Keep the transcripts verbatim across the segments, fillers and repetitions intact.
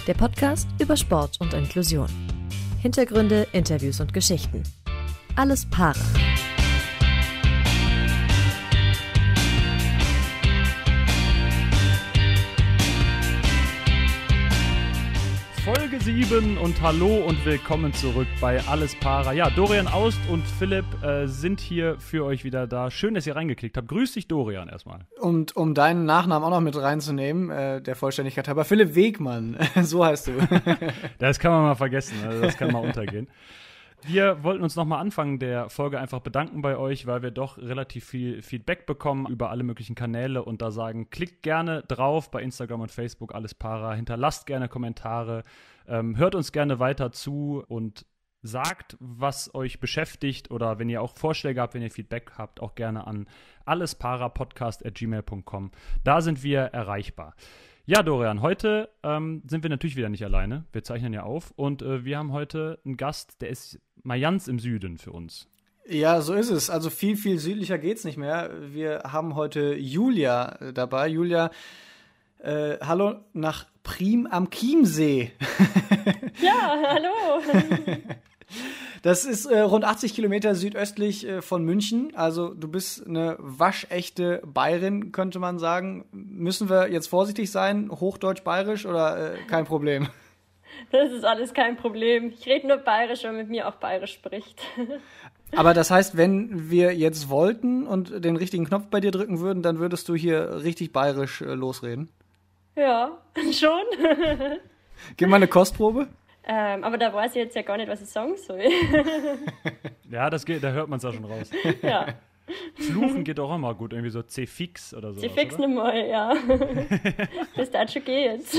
Der Podcast über Sport und Inklusion. Hintergründe, Interviews und Geschichten. Alles Para. Folge sieben und hallo und willkommen zurück bei Alles Para. Ja, Dorian Aust und Philipp äh, sind hier für euch wieder da. Schön, dass ihr reingeklickt habt. Grüß dich, Dorian, erstmal. Und um deinen Nachnamen auch noch mit reinzunehmen, äh, der Vollständigkeit halber, Philipp Wegmann, so heißt du. Das kann man mal vergessen, also das kann mal untergehen. Wir wollten uns nochmal Anfang der Folge einfach bedanken bei euch, weil wir doch relativ viel Feedback bekommen über alle möglichen Kanäle und da sagen, klickt gerne drauf bei Instagram und Facebook, Alles Para, hinterlasst gerne Kommentare, ähm, hört uns gerne weiter zu und sagt, was euch beschäftigt oder wenn ihr auch Vorschläge habt, wenn ihr Feedback habt, auch gerne an allesparapodcast at gmail punkt com. Da sind wir erreichbar. Ja, Dorian, heute ähm, sind wir natürlich wieder nicht alleine. Wir zeichnen ja auf und äh, wir haben heute einen Gast, der ist mal ganz im Süden für uns. Ja, so ist es. Also viel, viel südlicher geht's nicht mehr. Wir haben heute Julia äh, dabei. Julia, äh, hallo nach Prim am Chiemsee. Ja, hallo. Das ist äh, rund achtzig Kilometer südöstlich äh, von München. Also du bist eine waschechte Bayerin, könnte man sagen. Müssen wir jetzt vorsichtig sein? Hochdeutsch-Bayerisch oder äh, kein Problem? Das ist alles kein Problem. Ich rede nur Bayerisch, wenn man mit mir auch Bayerisch spricht. Aber das heißt, wenn wir jetzt wollten und den richtigen Knopf bei dir drücken würden, dann würdest du hier richtig bayerisch äh, losreden? Ja, schon. Gib mal eine Kostprobe. Ähm, aber da weiß ich jetzt ja gar nicht, was ich sagen soll. Ja, das geht, da hört man es auch schon raus. Ja. Fluchen geht auch immer gut, irgendwie so C-Fix oder so. C-Fix nicht mal, ja. Das darf schon gehen jetzt.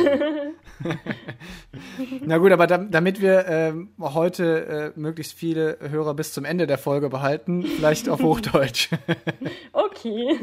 Na gut, aber da, damit wir ähm, heute äh, möglichst viele Hörer bis zum Ende der Folge behalten, vielleicht auf Hochdeutsch. Okay.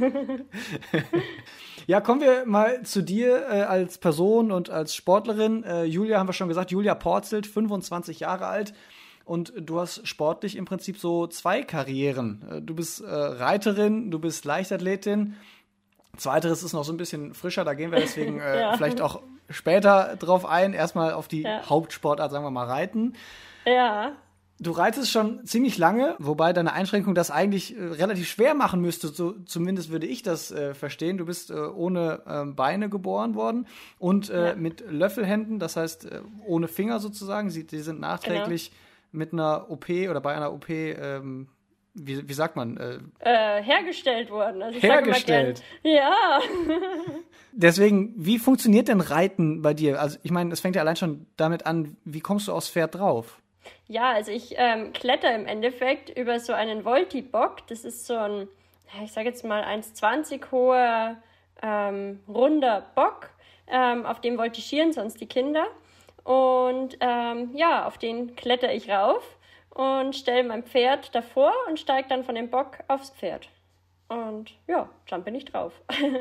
Ja, kommen wir mal zu dir äh, als Person und als Sportlerin. Äh, Julia haben wir schon gesagt, Julia Porzelt, fünfundzwanzig Jahre alt. Und du hast sportlich im Prinzip so zwei Karrieren. Äh, du bist äh, Reiterin, du bist Leichtathletin. Zweiteres ist noch so ein bisschen frischer, da gehen wir deswegen äh, ja. vielleicht auch später drauf ein. Erstmal auf die ja. Hauptsportart, sagen wir mal, Reiten. Ja. Du reitest schon ziemlich lange, wobei deine Einschränkung das eigentlich äh, relativ schwer machen müsste. So, zumindest würde ich das äh, verstehen. Du bist äh, ohne äh, Beine geboren worden und äh, ja. mit Löffelhänden, das heißt äh, ohne Finger sozusagen. Sie, die sind nachträglich genau. mit einer O P oder bei einer O P, ähm, wie, wie sagt man? Äh, äh, hergestellt worden. Also ich hergestellt. Sag immer gern, ja. Deswegen, wie funktioniert denn Reiten bei dir? Also ich meine, es fängt ja allein schon damit an, wie kommst du aufs Pferd drauf? Ja, also ich ähm, kletter im Endeffekt über so einen Voltibock. Das ist so ein, ich sage jetzt mal eins Komma zwanzig hoher, ähm, runder Bock. Ähm, auf dem voltigieren sonst die Kinder. Und ähm, ja, auf den kletter ich rauf und stelle mein Pferd davor und steige dann von dem Bock aufs Pferd. Und ja, dann bin ich drauf.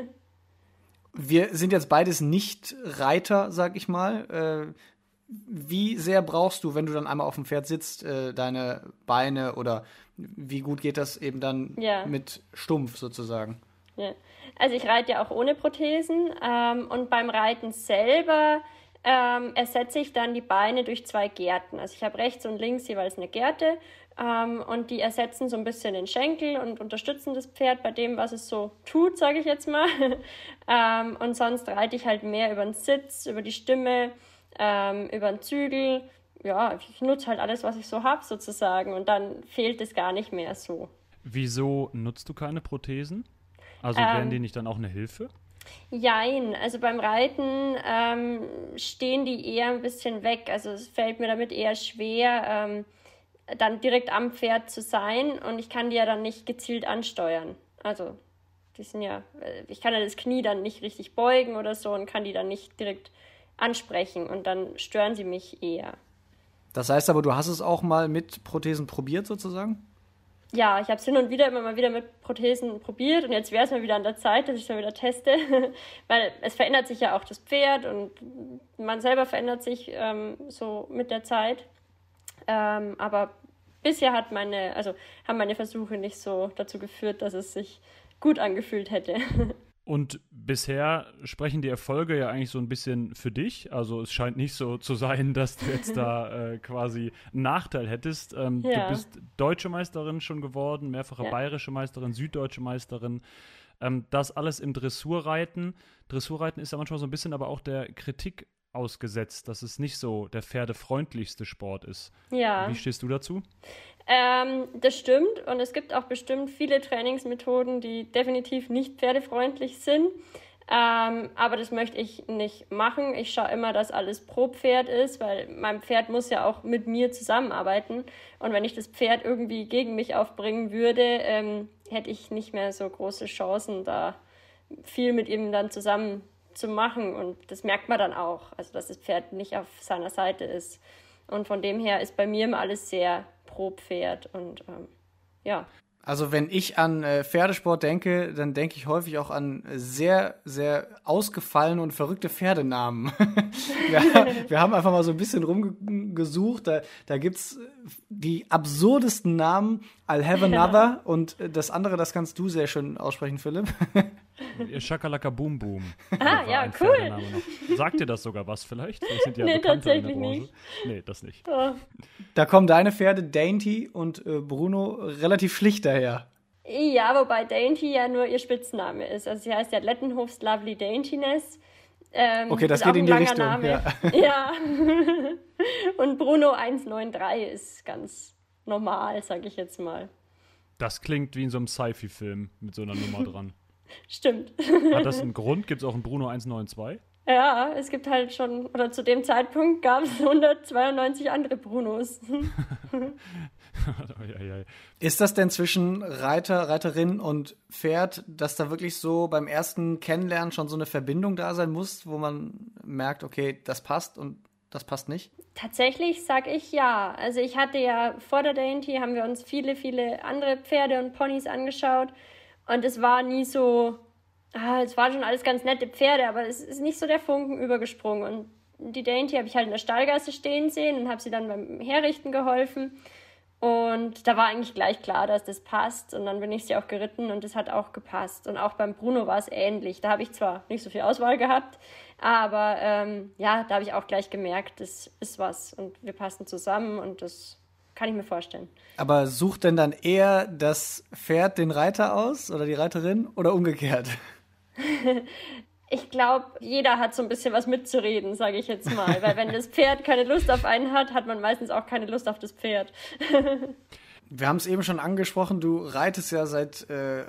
Wir sind jetzt beides nicht Reiter, sag ich mal. Äh, Wie sehr brauchst du, wenn du dann einmal auf dem Pferd sitzt, äh, deine Beine oder wie gut geht das eben dann ja. mit Stumpf sozusagen? Ja. Also ich reite ja auch ohne Prothesen ähm, und beim Reiten selber ähm, ersetze ich dann die Beine durch zwei Gärten. Also ich habe rechts und links jeweils eine Gerte ähm, und die ersetzen so ein bisschen den Schenkel und unterstützen das Pferd bei dem, was es so tut, sage ich jetzt mal. ähm, und sonst reite ich halt mehr über den Sitz, über die Stimme, Ähm, über den Zügel, ja, ich nutze halt alles, was ich so habe sozusagen und dann fehlt es gar nicht mehr so. Wieso nutzt du keine Prothesen? Also ähm, wären die nicht dann auch eine Hilfe? Jein, also beim Reiten ähm, stehen die eher ein bisschen weg, also es fällt mir damit eher schwer, ähm, dann direkt am Pferd zu sein und ich kann die ja dann nicht gezielt ansteuern, also die sind ja, ich kann ja das Knie dann nicht richtig beugen oder so und kann die dann nicht direkt ansprechen und dann stören sie mich eher. Das heißt aber, du hast es auch mal mit Prothesen probiert sozusagen? Ja, ich habe es hin und wieder immer mal wieder mit Prothesen probiert und jetzt wäre es mal wieder an der Zeit, dass ich es mal wieder teste, weil es verändert sich ja auch das Pferd und man selber verändert sich ähm, so mit der Zeit. Ähm, aber bisher hat meine, also haben meine Versuche nicht so dazu geführt, dass es sich gut angefühlt hätte. Und bisher sprechen die Erfolge ja eigentlich so ein bisschen für dich. Also es scheint nicht so zu sein, dass du jetzt da äh, quasi einen Nachteil hättest. Ähm, ja. Du bist deutsche Meisterin schon geworden, mehrfache ja. bayerische Meisterin, süddeutsche Meisterin. Ähm, das alles im Dressurreiten. Dressurreiten ist ja manchmal so ein bisschen aber auch der Kritik ausgesetzt, dass es nicht so der pferdefreundlichste Sport ist. Ja. Wie stehst du dazu? Ähm, das stimmt und es gibt auch bestimmt viele Trainingsmethoden, die definitiv nicht pferdefreundlich sind, ähm, aber das möchte ich nicht machen. Ich schaue immer, dass alles pro Pferd ist, weil mein Pferd muss ja auch mit mir zusammenarbeiten und wenn ich das Pferd irgendwie gegen mich aufbringen würde, ähm, hätte ich nicht mehr so große Chancen, da viel mit ihm dann zusammen zu machen und das merkt man dann auch, also dass das Pferd nicht auf seiner Seite ist und von dem her ist bei mir immer alles sehr pro Pferd und ähm, ja. Also wenn ich an äh, Pferdesport denke, dann denke ich häufig auch an sehr, sehr ausgefallene und verrückte Pferdenamen. wir, wir haben einfach mal so ein bisschen rumgesucht, da, da gibt's die absurdesten Namen, I'll have another und das andere, das kannst du sehr schön aussprechen, Philipp. Shakalaka Boom Boom. Ah, ja, cool. Sagt dir das sogar was vielleicht? Wir sind ja nee, tatsächlich in der Branche. nicht. Nee, das nicht. Oh. Da kommen deine Pferde Dainty und äh, Bruno relativ schlicht daher. Ja, wobei Dainty ja nur ihr Spitzname ist. Also sie heißt ja Lettenhofs Lovely Daintiness. Ähm, okay, das geht in die Richtung. Name. Ja. ja. Und Bruno eins neun drei ist ganz normal, sag ich jetzt mal. Das klingt wie in so einem Sci-Fi-Film mit so einer Nummer dran. Stimmt. Hat das einen Grund? Gibt es auch einen Bruno eins neun zwei? Ja, es gibt halt schon, oder zu dem Zeitpunkt gab es hundertzweiundneunzig andere Brunos. Ist das denn zwischen Reiter, Reiterin und Pferd, dass da wirklich so beim ersten Kennenlernen schon so eine Verbindung da sein muss, wo man merkt, okay, das passt und das passt nicht? Tatsächlich sage ich ja. Also ich hatte ja vor der Dainty, haben wir uns viele, viele andere Pferde und Ponys angeschaut und es war nie so, ah, es waren schon alles ganz nette Pferde, aber es ist nicht so der Funken übergesprungen. Und die Dainty habe ich halt in der Stallgasse stehen sehen und habe sie dann beim Herrichten geholfen. Und da war eigentlich gleich klar, dass das passt. Und dann bin ich sie auch geritten und das hat auch gepasst. Und auch beim Bruno war es ähnlich. Da habe ich zwar nicht so viel Auswahl gehabt, aber ähm, ja, da habe ich auch gleich gemerkt, das ist was. Und wir passen zusammen und das kann ich mir vorstellen. Aber sucht denn dann eher das Pferd den Reiter aus oder die Reiterin oder umgekehrt? Ich glaube, jeder hat so ein bisschen was mitzureden, sage ich jetzt mal. Weil wenn das Pferd keine Lust auf einen hat, hat man meistens auch keine Lust auf das Pferd. Wir haben es eben schon angesprochen, du reitest ja seit äh,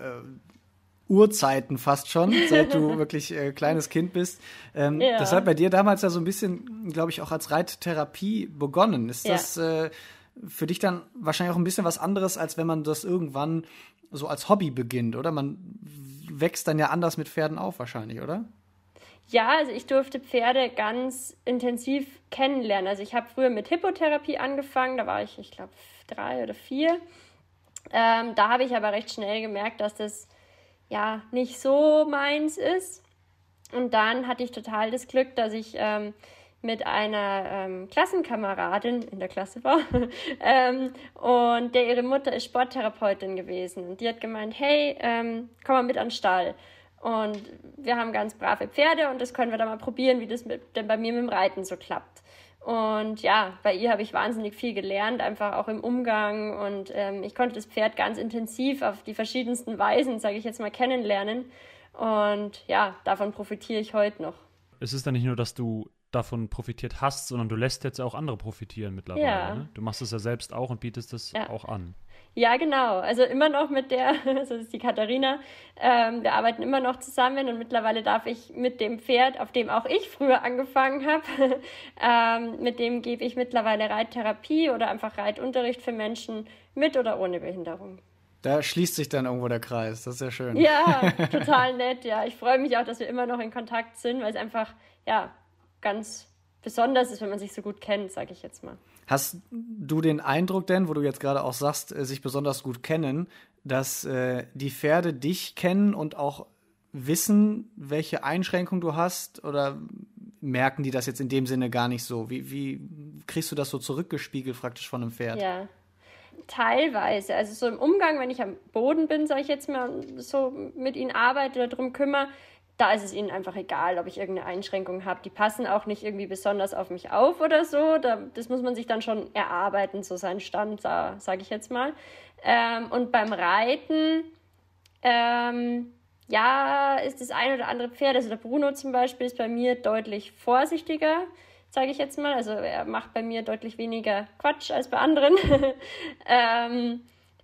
Urzeiten fast schon, seit du wirklich äh, kleines Kind bist. Ähm, ja. Das hat bei dir damals ja so ein bisschen, glaube ich, auch als Reittherapie begonnen. Ist ja. das äh, für dich dann wahrscheinlich auch ein bisschen was anderes, als wenn man das irgendwann so als Hobby beginnt, oder? Man wächst dann ja anders mit Pferden auf wahrscheinlich, oder? Ja, also ich durfte Pferde ganz intensiv kennenlernen. Also ich habe früher mit Hippotherapie angefangen, da war ich, ich glaube, drei oder vier. Ähm, da habe ich aber recht schnell gemerkt, dass das ja nicht so meins ist. Und dann hatte ich total das Glück, dass ich ähm, mit einer ähm, Klassenkameradin in der Klasse war ähm, und der ihre Mutter ist Sporttherapeutin gewesen und die hat gemeint, hey, ähm, komm mal mit an den Stall und wir haben ganz brave Pferde und das können wir da mal probieren, wie das mit, denn bei mir mit dem Reiten so klappt. Und ja, bei ihr habe ich wahnsinnig viel gelernt, einfach auch im Umgang und ähm, ich konnte das Pferd ganz intensiv auf die verschiedensten Weisen, sage ich jetzt mal, kennenlernen und ja, davon profitiere ich heute noch. Es ist dann nicht nur, dass du davon profitiert hast, sondern du lässt jetzt auch andere profitieren mittlerweile. Ja. Ne? Du machst es ja selbst auch und bietest es ja. auch an. Ja, genau. Also immer noch mit der, das ist die Katharina, ähm, wir arbeiten immer noch zusammen und mittlerweile darf ich mit dem Pferd, auf dem auch ich früher angefangen habe, ähm, mit dem gebe ich mittlerweile Reittherapie oder einfach Reitunterricht für Menschen mit oder ohne Behinderung. Da schließt sich dann irgendwo der Kreis, das ist ja schön. Ja, total nett, ja. Ich freue mich auch, dass wir immer noch in Kontakt sind, weil es einfach, ja, ganz besonders ist, wenn man sich so gut kennt, sage ich jetzt mal. Hast du den Eindruck denn, wo du jetzt gerade auch sagst, äh, sich besonders gut kennen, dass äh, die Pferde dich kennen und auch wissen, welche Einschränkungen du hast? Oder merken die das jetzt in dem Sinne gar nicht so? Wie, wie kriegst du das so zurückgespiegelt praktisch von einem Pferd? Ja, teilweise. Also so im Umgang, wenn ich am Boden bin, sage ich jetzt mal, so mit ihnen arbeite oder drum kümmere, da ist es ihnen einfach egal, ob ich irgendeine Einschränkung habe. Die passen auch nicht irgendwie besonders auf mich auf oder so. Da, das muss man sich dann schon erarbeiten, so seinen Stand, sage ich jetzt mal. Ähm, und beim Reiten, ähm, ja, ist das ein oder andere Pferd, also der Bruno zum Beispiel ist bei mir deutlich vorsichtiger, sage ich jetzt mal. Also er macht bei mir deutlich weniger Quatsch als bei anderen. ähm,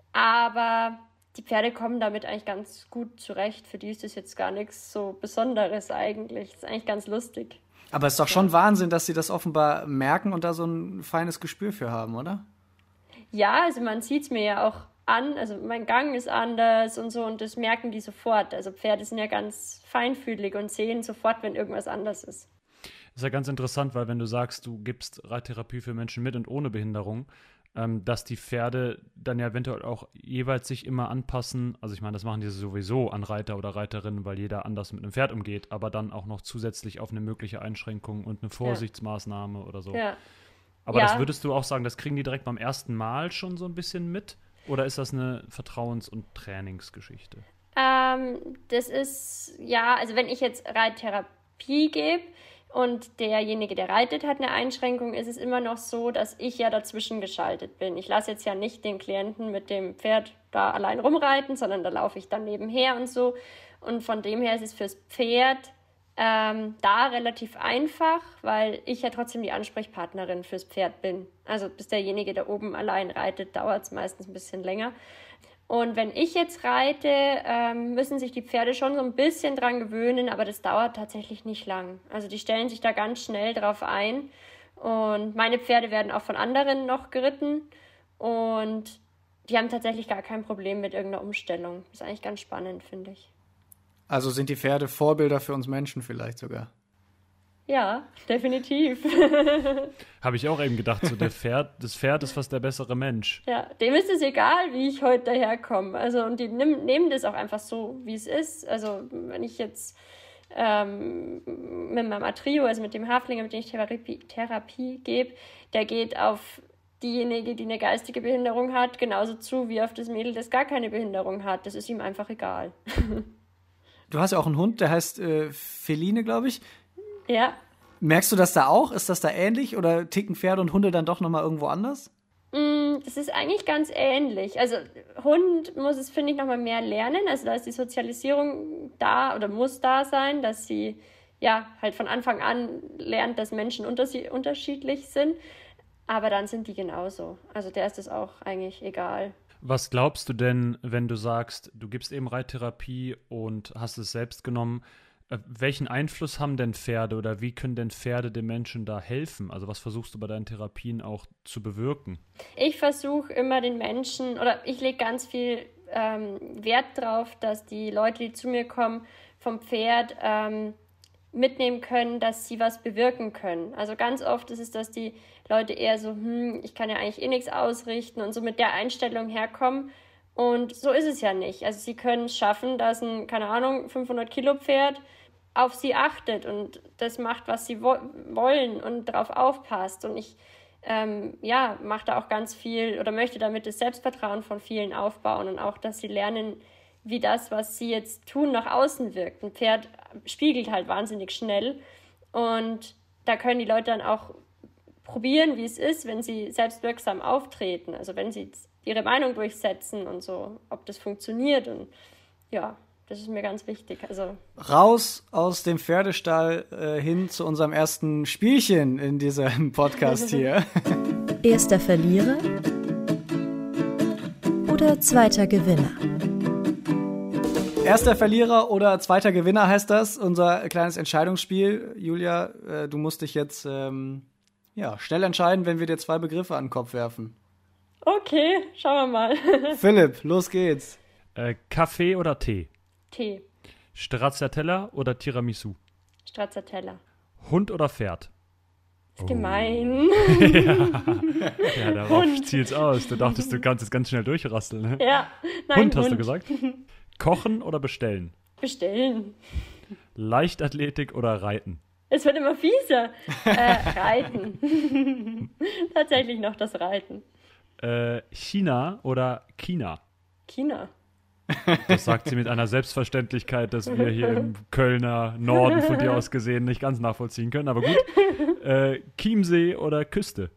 aber die Pferde kommen damit eigentlich ganz gut zurecht. Für die ist das jetzt gar nichts so Besonderes eigentlich. Das ist eigentlich ganz lustig. Aber es ist doch schon ja. Wahnsinn, dass sie das offenbar merken und da so ein feines Gespür für haben, oder? Ja, also man sieht es mir ja auch an. Also mein Gang ist anders und so und das merken die sofort. Also Pferde sind ja ganz feinfühlig und sehen sofort, wenn irgendwas anders ist. Das ist ja ganz interessant, weil wenn du sagst, du gibst Reittherapie für Menschen mit und ohne Behinderung, dass die Pferde dann ja eventuell auch jeweils sich immer anpassen. Also ich meine, das machen die sowieso an Reiter oder Reiterinnen, weil jeder anders mit einem Pferd umgeht, aber dann auch noch zusätzlich auf eine mögliche Einschränkung und eine Vorsichtsmaßnahme ja. oder so. Ja. Aber ja. das würdest du auch sagen, das kriegen die direkt beim ersten Mal schon so ein bisschen mit? Oder ist das eine Vertrauens- und Trainingsgeschichte? Ähm, das ist, ja, also wenn ich jetzt Reittherapie gebe, und derjenige, der reitet, hat eine Einschränkung, ist es immer noch so, dass ich ja dazwischen geschaltet bin. Ich lasse jetzt ja nicht den Klienten mit dem Pferd da allein rumreiten, sondern da laufe ich dann nebenher und so. Und von dem her ist es fürs Pferd ähm, da relativ einfach, weil ich ja trotzdem die Ansprechpartnerin fürs Pferd bin. Also bis derjenige da oben allein reitet, dauert es meistens ein bisschen länger. Und wenn ich jetzt reite, ähm, müssen sich die Pferde schon so ein bisschen dran gewöhnen, aber das dauert tatsächlich nicht lang. Also die stellen sich da ganz schnell drauf ein und meine Pferde werden auch von anderen noch geritten und die haben tatsächlich gar kein Problem mit irgendeiner Umstellung. Das ist eigentlich ganz spannend, finde ich. Also sind die Pferde Vorbilder für uns Menschen vielleicht sogar? Ja, definitiv. Habe ich auch eben gedacht, so der Pferd, das Pferd ist fast der bessere Mensch. Ja, dem ist es egal, wie ich heute daherkomme. Also, und die nehm, nehmen das auch einfach so, wie es ist. Also, wenn ich jetzt ähm, mit meinem Atrio, also mit dem Haflinger, mit dem ich Therapie, Therapie gebe, der geht auf diejenige, die eine geistige Behinderung hat, genauso zu wie auf das Mädel, das gar keine Behinderung hat. Das ist ihm einfach egal. Du hast ja auch einen Hund, der heißt äh, Feline, glaube ich. Ja. Merkst du das da auch? Ist das da ähnlich oder ticken Pferde und Hunde dann doch nochmal irgendwo anders? Mm, das ist eigentlich ganz ähnlich. Also Hund muss es, finde ich, nochmal mehr lernen. Also da ist die Sozialisierung da oder muss da sein, dass sie ja halt von Anfang an lernt, dass Menschen unters- unterschiedlich sind. Aber dann sind die genauso. Also der ist es auch eigentlich egal. Was glaubst du denn, wenn du sagst, du gibst eben Reittherapie und hast es selbst genommen, welchen Einfluss haben denn Pferde oder wie können denn Pferde den Menschen da helfen? Also was versuchst du bei deinen Therapien auch zu bewirken? Ich versuche immer den Menschen, oder ich lege ganz viel ähm, Wert drauf, dass die Leute, die zu mir kommen, vom Pferd ähm, mitnehmen können, dass sie was bewirken können. Also ganz oft ist es, dass die Leute eher so, hm, ich kann ja eigentlich eh nichts ausrichten und so mit der Einstellung herkommen. Und so ist es ja nicht. Also sie können es schaffen, dass ein, keine Ahnung, fünfhundert Kilo Pferd auf sie achtet und das macht, was sie wo- wollen und darauf aufpasst. Und ich ähm, ja, mache da auch ganz viel oder möchte damit das Selbstvertrauen von vielen aufbauen und auch, dass sie lernen, wie das, was sie jetzt tun, nach außen wirkt. Ein Pferd spiegelt halt wahnsinnig schnell und da können die Leute dann auch probieren, wie es ist, wenn sie selbstwirksam auftreten. Also wenn sie ihre Meinung durchsetzen und so, ob das funktioniert. Und ja, das ist mir ganz wichtig. Also raus aus dem Pferdestall äh, hin zu unserem ersten Spielchen in diesem Podcast hier. Erster Verlierer oder zweiter Gewinner? Erster Verlierer oder zweiter Gewinner heißt das. Unser kleines Entscheidungsspiel. Julia, äh, du musst dich jetzt ähm, ja, schnell entscheiden, wenn wir dir zwei Begriffe an den Kopf werfen. Okay, schauen wir mal. Philipp, los geht's. Äh, Kaffee oder Tee? Tee. Stracciatella oder Tiramisu? Stracciatella. Hund oder Pferd? Das ist oh. gemein. ja. ja, darauf zielt's aus. Du dachtest, du kannst es ganz schnell durchrasteln. Ne? Ja, nein, Hund, Hund, hast du gesagt? Kochen oder bestellen? Bestellen. Leichtathletik oder Reiten? Es wird immer fieser. äh, reiten. Tatsächlich noch das Reiten. Äh, China oder China? China. Das sagt sie mit einer Selbstverständlichkeit, dass wir hier im Kölner Norden von dir aus gesehen nicht ganz nachvollziehen können. Aber gut. Äh, Chiemsee oder Küste?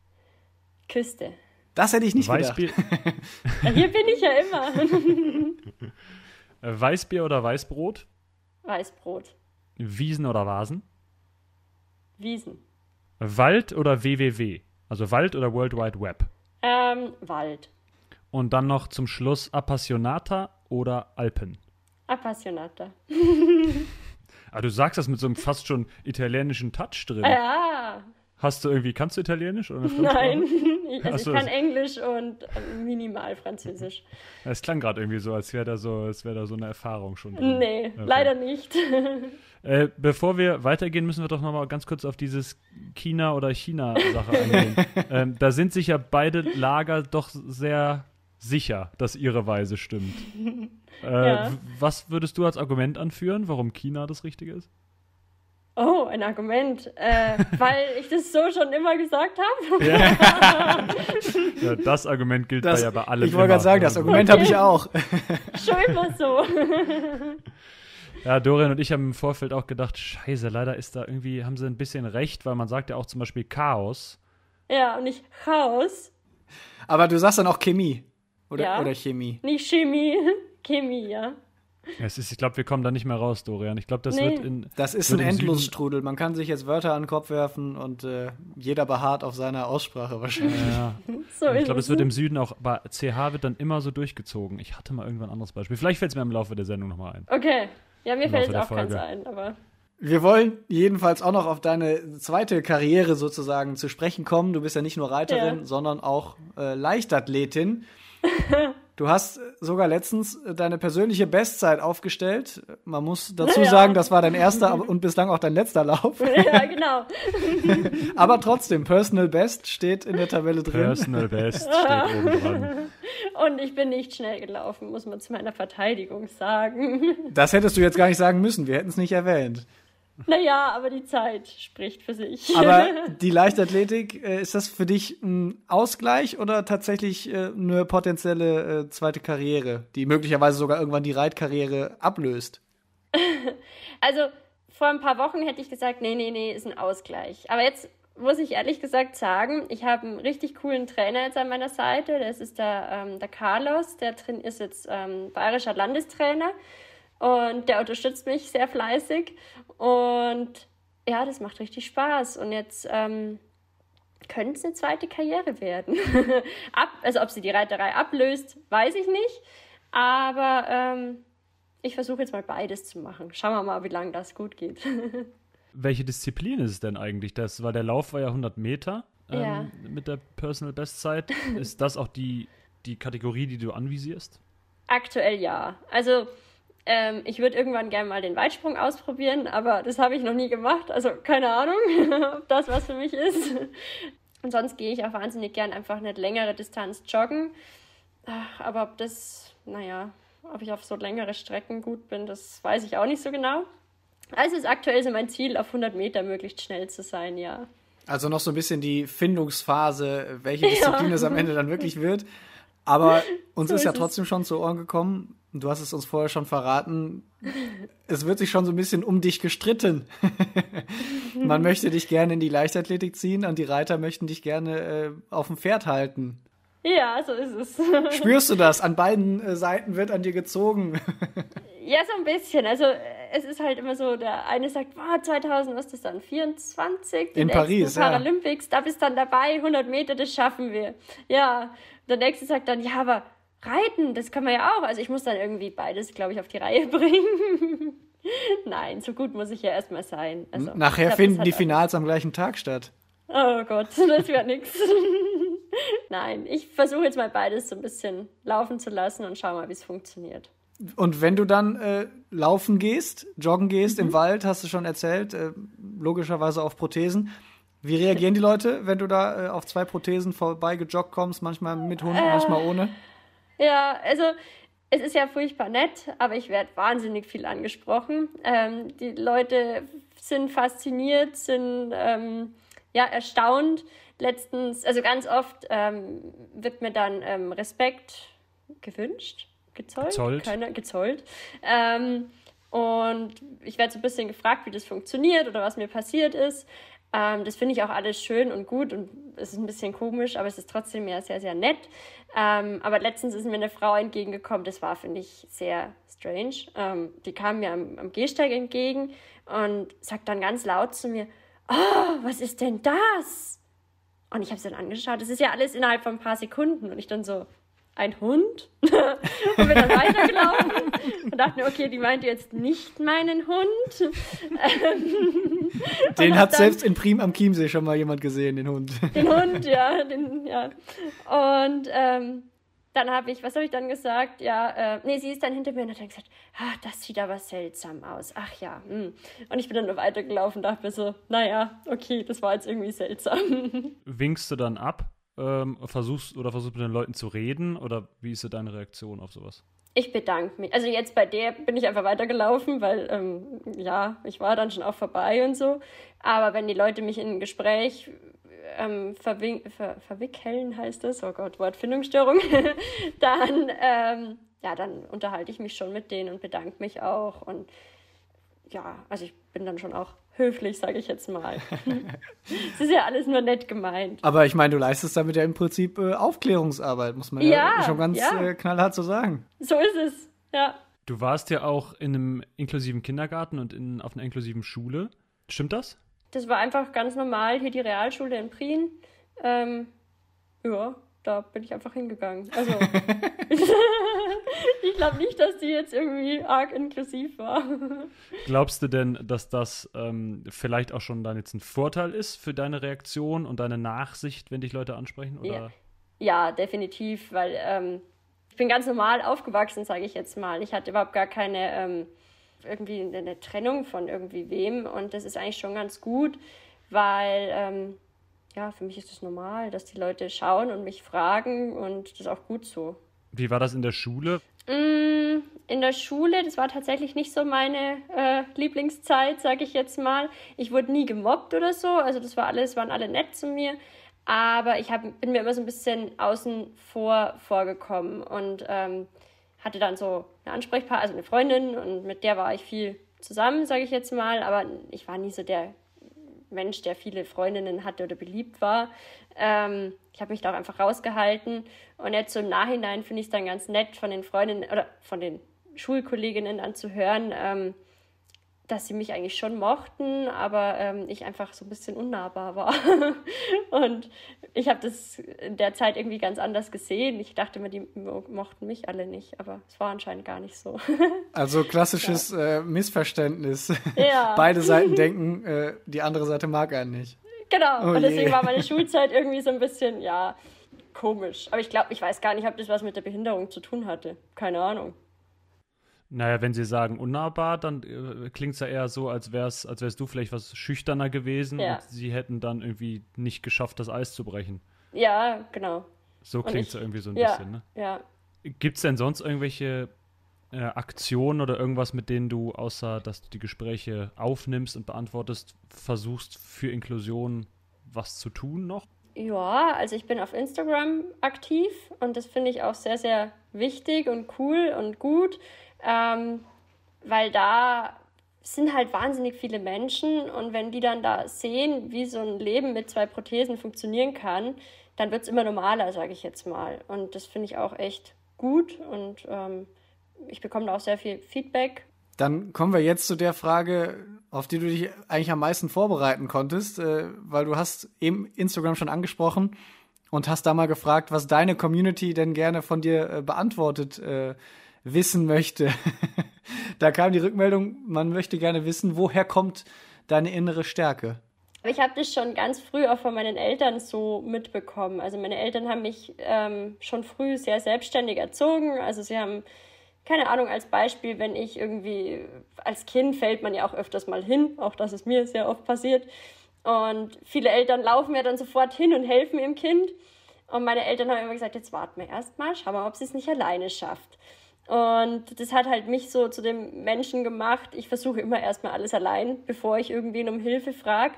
Küste. Das hätte ich nicht Weißbier, gedacht. Ja, hier bin ich ja immer. äh, Weißbier oder Weißbrot? Weißbrot. Wiesen oder Vasen? Wiesen. Wald oder W W W? Also Wald oder World Wide Web? Ähm, Wald. Und dann noch zum Schluss Appassionata oder Alpen? Appassionata. Ah, du sagst das mit so einem fast schon italienischen Touch drin. Ja. Hast du irgendwie, kannst du Italienisch oder eine Nein. Ich, also Ach so, ich kann das- Englisch und ähm, minimal Französisch. Es klang gerade irgendwie so, als wäre da so, als wäre da so eine Erfahrung schon drin. Nee, Okay. leider nicht. Äh, bevor wir weitergehen, müssen wir doch noch mal ganz kurz auf dieses China- oder China-Sache eingehen. ähm, da sind sich ja beide Lager doch sehr sicher, dass ihre Weise stimmt. Äh, Ja. w- Was würdest du als Argument anführen, warum China das Richtige ist? Oh, ein Argument. Äh, weil ich das so schon immer gesagt habe. Ja, das Argument gilt Das, bei ja bei allem. ich wollte gerade immer. sagen, das Also, Argument habe ich auch. Schon immer so. Ja, Dorian und ich haben im Vorfeld auch gedacht, scheiße, leider ist da irgendwie, haben sie ein bisschen recht, weil man sagt ja auch zum Beispiel Chaos. Ja, und nicht Chaos, Aber du sagst dann auch Chemie. Oder, Ja. oder Chemie. nicht Chemie, Chemie, ja. Es ist, ich glaube, wir kommen da nicht mehr raus, Dorian. Ich glaube, das Nee. wird in. Das ist wird ein im Süden- Endlosstrudel. Man kann sich jetzt Wörter an den Kopf werfen und äh, jeder beharrt auf seiner Aussprache wahrscheinlich. Ja. So Und ich ist glaube, es. es wird im Süden auch, bei C H wird dann immer so durchgezogen. Ich hatte mal irgendwann ein anderes Beispiel. Vielleicht fällt es mir im Laufe der Sendung nochmal ein. Okay. Ja, mir Im fällt Laufe jetzt der auch keins Folge. ein, aber. Wir wollen jedenfalls auch noch auf deine zweite Karriere sozusagen zu sprechen kommen. Du bist ja nicht nur Reiterin, Ja. sondern auch äh, Leichtathletin. Du hast sogar letztens deine persönliche Bestzeit aufgestellt. Man muss dazu Ja. sagen, das war dein erster aber- und bislang auch dein letzter Lauf. Ja, genau. Aber trotzdem, Personal Best steht in der Tabelle drin. Personal Best steht oben dran. Und ich bin nicht schnell gelaufen, muss man zu meiner Verteidigung sagen. Das hättest du jetzt gar nicht sagen müssen. Wir hätten es nicht erwähnt. Naja, aber die Zeit spricht für sich. Aber die Leichtathletik, äh, ist das für dich ein Ausgleich oder tatsächlich äh, eine potenzielle äh, zweite Karriere, die möglicherweise sogar irgendwann die Reitkarriere ablöst? Also, vor ein paar Wochen hätte ich gesagt, nee, nee, nee, ist ein Ausgleich. Aber jetzt muss ich ehrlich gesagt sagen, ich habe einen richtig coolen Trainer jetzt an meiner Seite. Das ist der, ähm, der Carlos, der drin ist jetzt ähm, bayerischer Landestrainer. Und der unterstützt mich sehr fleißig. Und ja, das macht richtig Spaß. Und jetzt ähm, könnte es eine zweite Karriere werden. Ab, also ob sie die Reiterei ablöst, weiß ich nicht. Aber ähm, ich versuche jetzt mal beides zu machen. Schauen wir mal, wie lange das gut geht. Welche Disziplin ist es denn eigentlich? Das war der Lauf war ja hundert Meter ähm, Ja. mit der Personal Bestzeit. Ist das auch die, die Kategorie, die du anvisierst? Aktuell ja. Also ähm, ich würde irgendwann gerne mal den Weitsprung ausprobieren, aber das habe ich noch nie gemacht. Also keine Ahnung, ob das was für mich ist. Und sonst gehe ich auch wahnsinnig gern einfach eine längere Distanz joggen. Ach, aber ob das, naja, ob ich auf so längere Strecken gut bin, das weiß ich auch nicht so genau. Also ist aktuell so mein Ziel, auf hundert Meter möglichst schnell zu sein, ja. Also noch so ein bisschen die Findungsphase, welche Disziplin es am Ende dann wirklich wird. Aber uns So ist ja ist es. trotzdem schon zu Ohren gekommen, du hast es uns vorher schon verraten, es wird sich schon so ein bisschen um dich gestritten. Man möchte dich gerne in die Leichtathletik ziehen und die Reiter möchten dich gerne äh, auf dem Pferd halten. Ja, so ist es. Spürst du das? An beiden äh, Seiten wird an dir gezogen. Ja, so ein bisschen. Also äh, es ist halt immer so, der eine sagt, boah, zweitausend, was ist das dann, vierundzwanzig? Die In nächsten Paris, ja. Paralympics, da bist dann dabei, hundert Meter, das schaffen wir. Ja, der nächste sagt dann, ja, aber Reiten, das kann man ja auch. Also ich muss dann irgendwie beides, glaube ich, auf die Reihe bringen. Nein, so gut muss ich ja erstmal sein. Also, Nachher ich glaub, finden das die hat Finals am gleichen Tag statt. auch- Oh Gott, das wird nix. Nein, ich versuche jetzt mal beides so ein bisschen laufen zu lassen und schau mal, wie es funktioniert. Und wenn du dann äh, laufen gehst, joggen gehst im Wald, hast du schon erzählt, äh, logischerweise auf Prothesen. Wie reagieren die Leute, wenn du da äh, auf zwei Prothesen vorbei gejoggt kommst, manchmal mit Hunden, Äh. manchmal ohne? Ja, also es ist ja furchtbar nett, aber ich werde wahnsinnig viel angesprochen. Ähm, die Leute sind fasziniert, sind ähm, ja erstaunt. Letztens, also ganz oft ähm, wird mir dann ähm, Respekt gewünscht. gezollt? Gezollt. Keiner, gezollt. Ähm, und ich werde so ein bisschen gefragt, wie das funktioniert oder was mir passiert ist. Ähm, das finde ich auch alles schön und gut und es ist ein bisschen komisch, aber es ist trotzdem ja sehr, sehr nett. Ähm, aber letztens ist mir eine Frau entgegengekommen, das war, finde ich, sehr strange. Ähm, die kam mir am, am Gehsteig entgegen und sagt dann ganz laut zu mir, oh, was ist denn das? Und ich habe sie dann angeschaut, das ist ja alles innerhalb von ein paar Sekunden und ich dann so, ein Hund? Und bin dann weitergelaufen und dachte mir, okay, die meint jetzt nicht meinen Hund. Den hat selbst in Prim am Chiemsee schon mal jemand gesehen, den Hund. Den Hund, ja. Den, ja. Und ähm, dann habe ich, was habe ich dann gesagt? Ja, äh, nee, sie ist dann hinter mir und hat dann gesagt, ah, das sieht aber seltsam aus. Ach ja. Hm. Und ich bin dann nur weitergelaufen und dachte mir so, naja, okay, das war jetzt irgendwie seltsam. Winkst du dann ab? Ähm, versuchst oder versuchst mit den Leuten zu reden oder wie ist so deine Reaktion auf sowas? Ich bedanke mich. Also jetzt bei der bin ich einfach weitergelaufen, weil ähm, ja, ich war dann schon auch vorbei und so. Aber wenn die Leute mich in ein Gespräch ähm, verwin- ver- verwickeln, heißt das, oh Gott, Wortfindungsstörung, dann, ähm, ja, dann unterhalte ich mich schon mit denen und bedanke mich auch. Und ja, also ich bin dann schon auch höflich, sage ich jetzt mal. Es ist ja alles nur nett gemeint. Aber ich meine, du leistest damit ja im Prinzip äh, Aufklärungsarbeit, muss man ja, Ja, schon ganz ja. äh, knallhart so sagen. So ist es, ja. Du warst ja auch in einem inklusiven Kindergarten und in, auf einer inklusiven Schule. Stimmt das? Das war einfach ganz normal, hier die Realschule in Prien. Ähm, ja, da bin ich einfach hingegangen. Also, ich glaube nicht, dass die jetzt irgendwie arg inklusiv war. Glaubst du denn, dass das ähm, vielleicht auch schon dann jetzt ein Vorteil ist für deine Reaktion und deine Nachsicht, wenn dich Leute ansprechen? Oder? Ja. Ja, definitiv, weil ähm, ich bin ganz normal aufgewachsen, sage ich jetzt mal. Ich hatte überhaupt gar keine ähm, irgendwie eine Trennung von irgendwie wem und das ist eigentlich schon ganz gut, weil ähm, ja, für mich ist es normal, dass die Leute schauen und mich fragen und das ist auch gut so. Wie war das in der Schule? Mm, in der Schule, das war tatsächlich nicht so meine äh, Lieblingszeit, sage ich jetzt mal. Ich wurde nie gemobbt oder so, also das war alles, waren alle nett zu mir. Aber ich hab, bin mir immer so ein bisschen außen vor vorgekommen und ähm, hatte dann so eine Ansprechpartnerin, also eine Freundin und mit der war ich viel zusammen, sage ich jetzt mal. Aber ich war nie so der Mensch, der viele Freundinnen hatte oder beliebt war. Ähm, ich habe mich da auch einfach rausgehalten. Und jetzt so im Nachhinein finde ich es dann ganz nett von den Freundinnen oder von den Schulkolleginnen dann zu hören, ähm, dass sie mich eigentlich schon mochten, aber ähm, ich einfach so ein bisschen unnahbar war. Und ich habe das in der Zeit irgendwie ganz anders gesehen. Ich dachte immer, die mochten mich alle nicht, aber es war anscheinend gar nicht so. Also klassisches ja. äh, Missverständnis. Ja. Beide Seiten denken, äh, die andere Seite mag einen nicht. Genau, Oh und deswegen je. war meine Schulzeit irgendwie so ein bisschen, ja, komisch. Aber ich glaube, ich weiß gar nicht, ob das was mit der Behinderung zu tun hatte. Keine Ahnung. Naja, wenn sie sagen unnahbar, dann äh, klingt es ja eher so, als wär's, als wärst du vielleicht was schüchterner gewesen Ja. und sie hätten dann irgendwie nicht geschafft, das Eis zu brechen. Ja, genau. So Und klingt es ich- irgendwie so ein ja, bisschen, ne? ja. Gibt es denn sonst irgendwelche äh, Aktionen oder irgendwas, mit denen du, außer dass du die Gespräche aufnimmst und beantwortest, versuchst für Inklusion was zu tun noch? Ja, also ich bin auf Instagram aktiv und das finde ich auch sehr, sehr wichtig und cool und gut, ähm, weil da sind halt wahnsinnig viele Menschen und wenn die dann da sehen, wie so ein Leben mit zwei Prothesen funktionieren kann, dann wird es immer normaler, sage ich jetzt mal. Und das finde ich auch echt gut und ähm, ich bekomme da auch sehr viel Feedback. Dann kommen wir jetzt zu der Frage, auf die du dich eigentlich am meisten vorbereiten konntest, äh, weil du hast eben Instagram schon angesprochen und hast da mal gefragt, was deine Community denn gerne von dir äh, beantwortet äh, wissen möchte. Da kam die Rückmeldung, man möchte gerne wissen, woher kommt deine innere Stärke? Ich habe das schon ganz früh auch von meinen Eltern so mitbekommen. Also meine Eltern haben mich ähm, schon früh sehr selbstständig erzogen. Also sie haben, keine Ahnung, als Beispiel, wenn ich irgendwie, als Kind fällt man ja auch öfters mal hin, auch das ist mir sehr oft passiert. Und viele Eltern laufen ja dann sofort hin und helfen ihrem Kind. Und meine Eltern haben immer gesagt, jetzt warten wir erst mal, schauen wir mal, ob sie es nicht alleine schafft. Und das hat halt mich so zu dem Menschen gemacht, ich versuche immer erstmal alles allein, bevor ich irgendwen um Hilfe frage.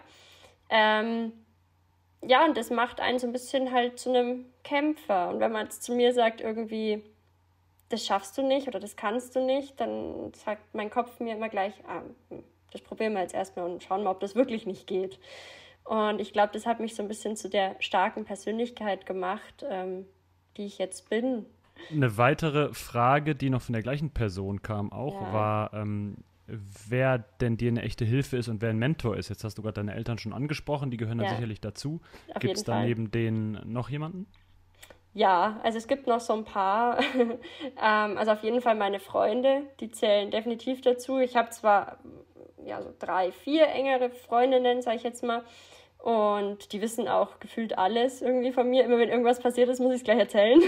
Ähm, ja, und das macht einen so ein bisschen halt zu einem Kämpfer. Und wenn man jetzt zu mir sagt, irgendwie, das schaffst du nicht oder das kannst du nicht, dann sagt mein Kopf mir immer gleich, ah, das probieren wir jetzt erstmal und schauen mal, ob das wirklich nicht geht. Und ich glaube, das hat mich so ein bisschen zu der starken Persönlichkeit gemacht, ähm, die ich jetzt bin. Eine weitere Frage, die noch von der gleichen Person kam auch, ja. war, ähm, wer denn dir eine echte Hilfe ist und wer ein Mentor ist. Jetzt hast du gerade deine Eltern schon angesprochen, die gehören ja. dann sicherlich dazu. Gibt es da neben denen noch jemanden? Ja, also es gibt noch so ein paar. ähm, also auf jeden Fall meine Freunde, die zählen definitiv dazu. Ich habe zwar ja, so drei, vier engere Freundinnen, sage ich jetzt mal, und die wissen auch gefühlt alles irgendwie von mir. Immer wenn irgendwas passiert ist, muss ich es gleich erzählen.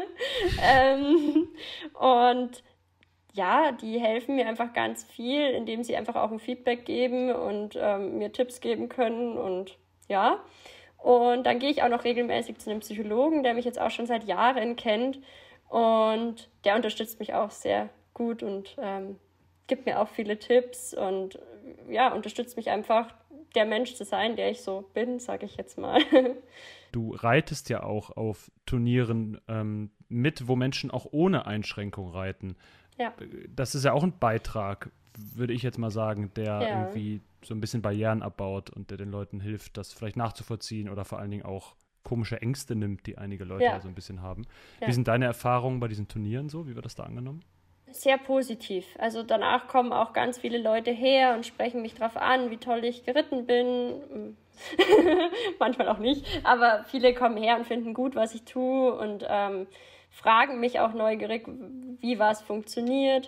ähm, und ja, die helfen mir einfach ganz viel, indem sie einfach auch ein Feedback geben und ähm, mir Tipps geben können und ja. Und dann gehe ich auch noch regelmäßig zu einem Psychologen, der mich jetzt auch schon seit Jahren kennt und der unterstützt mich auch sehr gut und ähm, gibt mir auch viele Tipps und ja, unterstützt mich einfach, der Mensch zu sein, der ich so bin, sage ich jetzt mal. Du reitest ja auch auf Turnieren ähm, mit, wo Menschen auch ohne Einschränkung reiten. Ja. Das ist ja auch ein Beitrag, würde ich jetzt mal sagen, der ja. irgendwie so ein bisschen Barrieren abbaut und der den Leuten hilft, das vielleicht nachzuvollziehen oder vor allen Dingen auch komische Ängste nimmt, die einige Leute ja, ja so ein bisschen haben. Ja. Wie sind deine Erfahrungen bei diesen Turnieren so? Wie wird das da angenommen? Sehr positiv. Also danach kommen auch ganz viele Leute her und sprechen mich drauf an, wie toll ich geritten bin. Manchmal auch nicht, aber viele kommen her und finden gut, was ich tue und ähm, fragen mich auch neugierig, wie was funktioniert.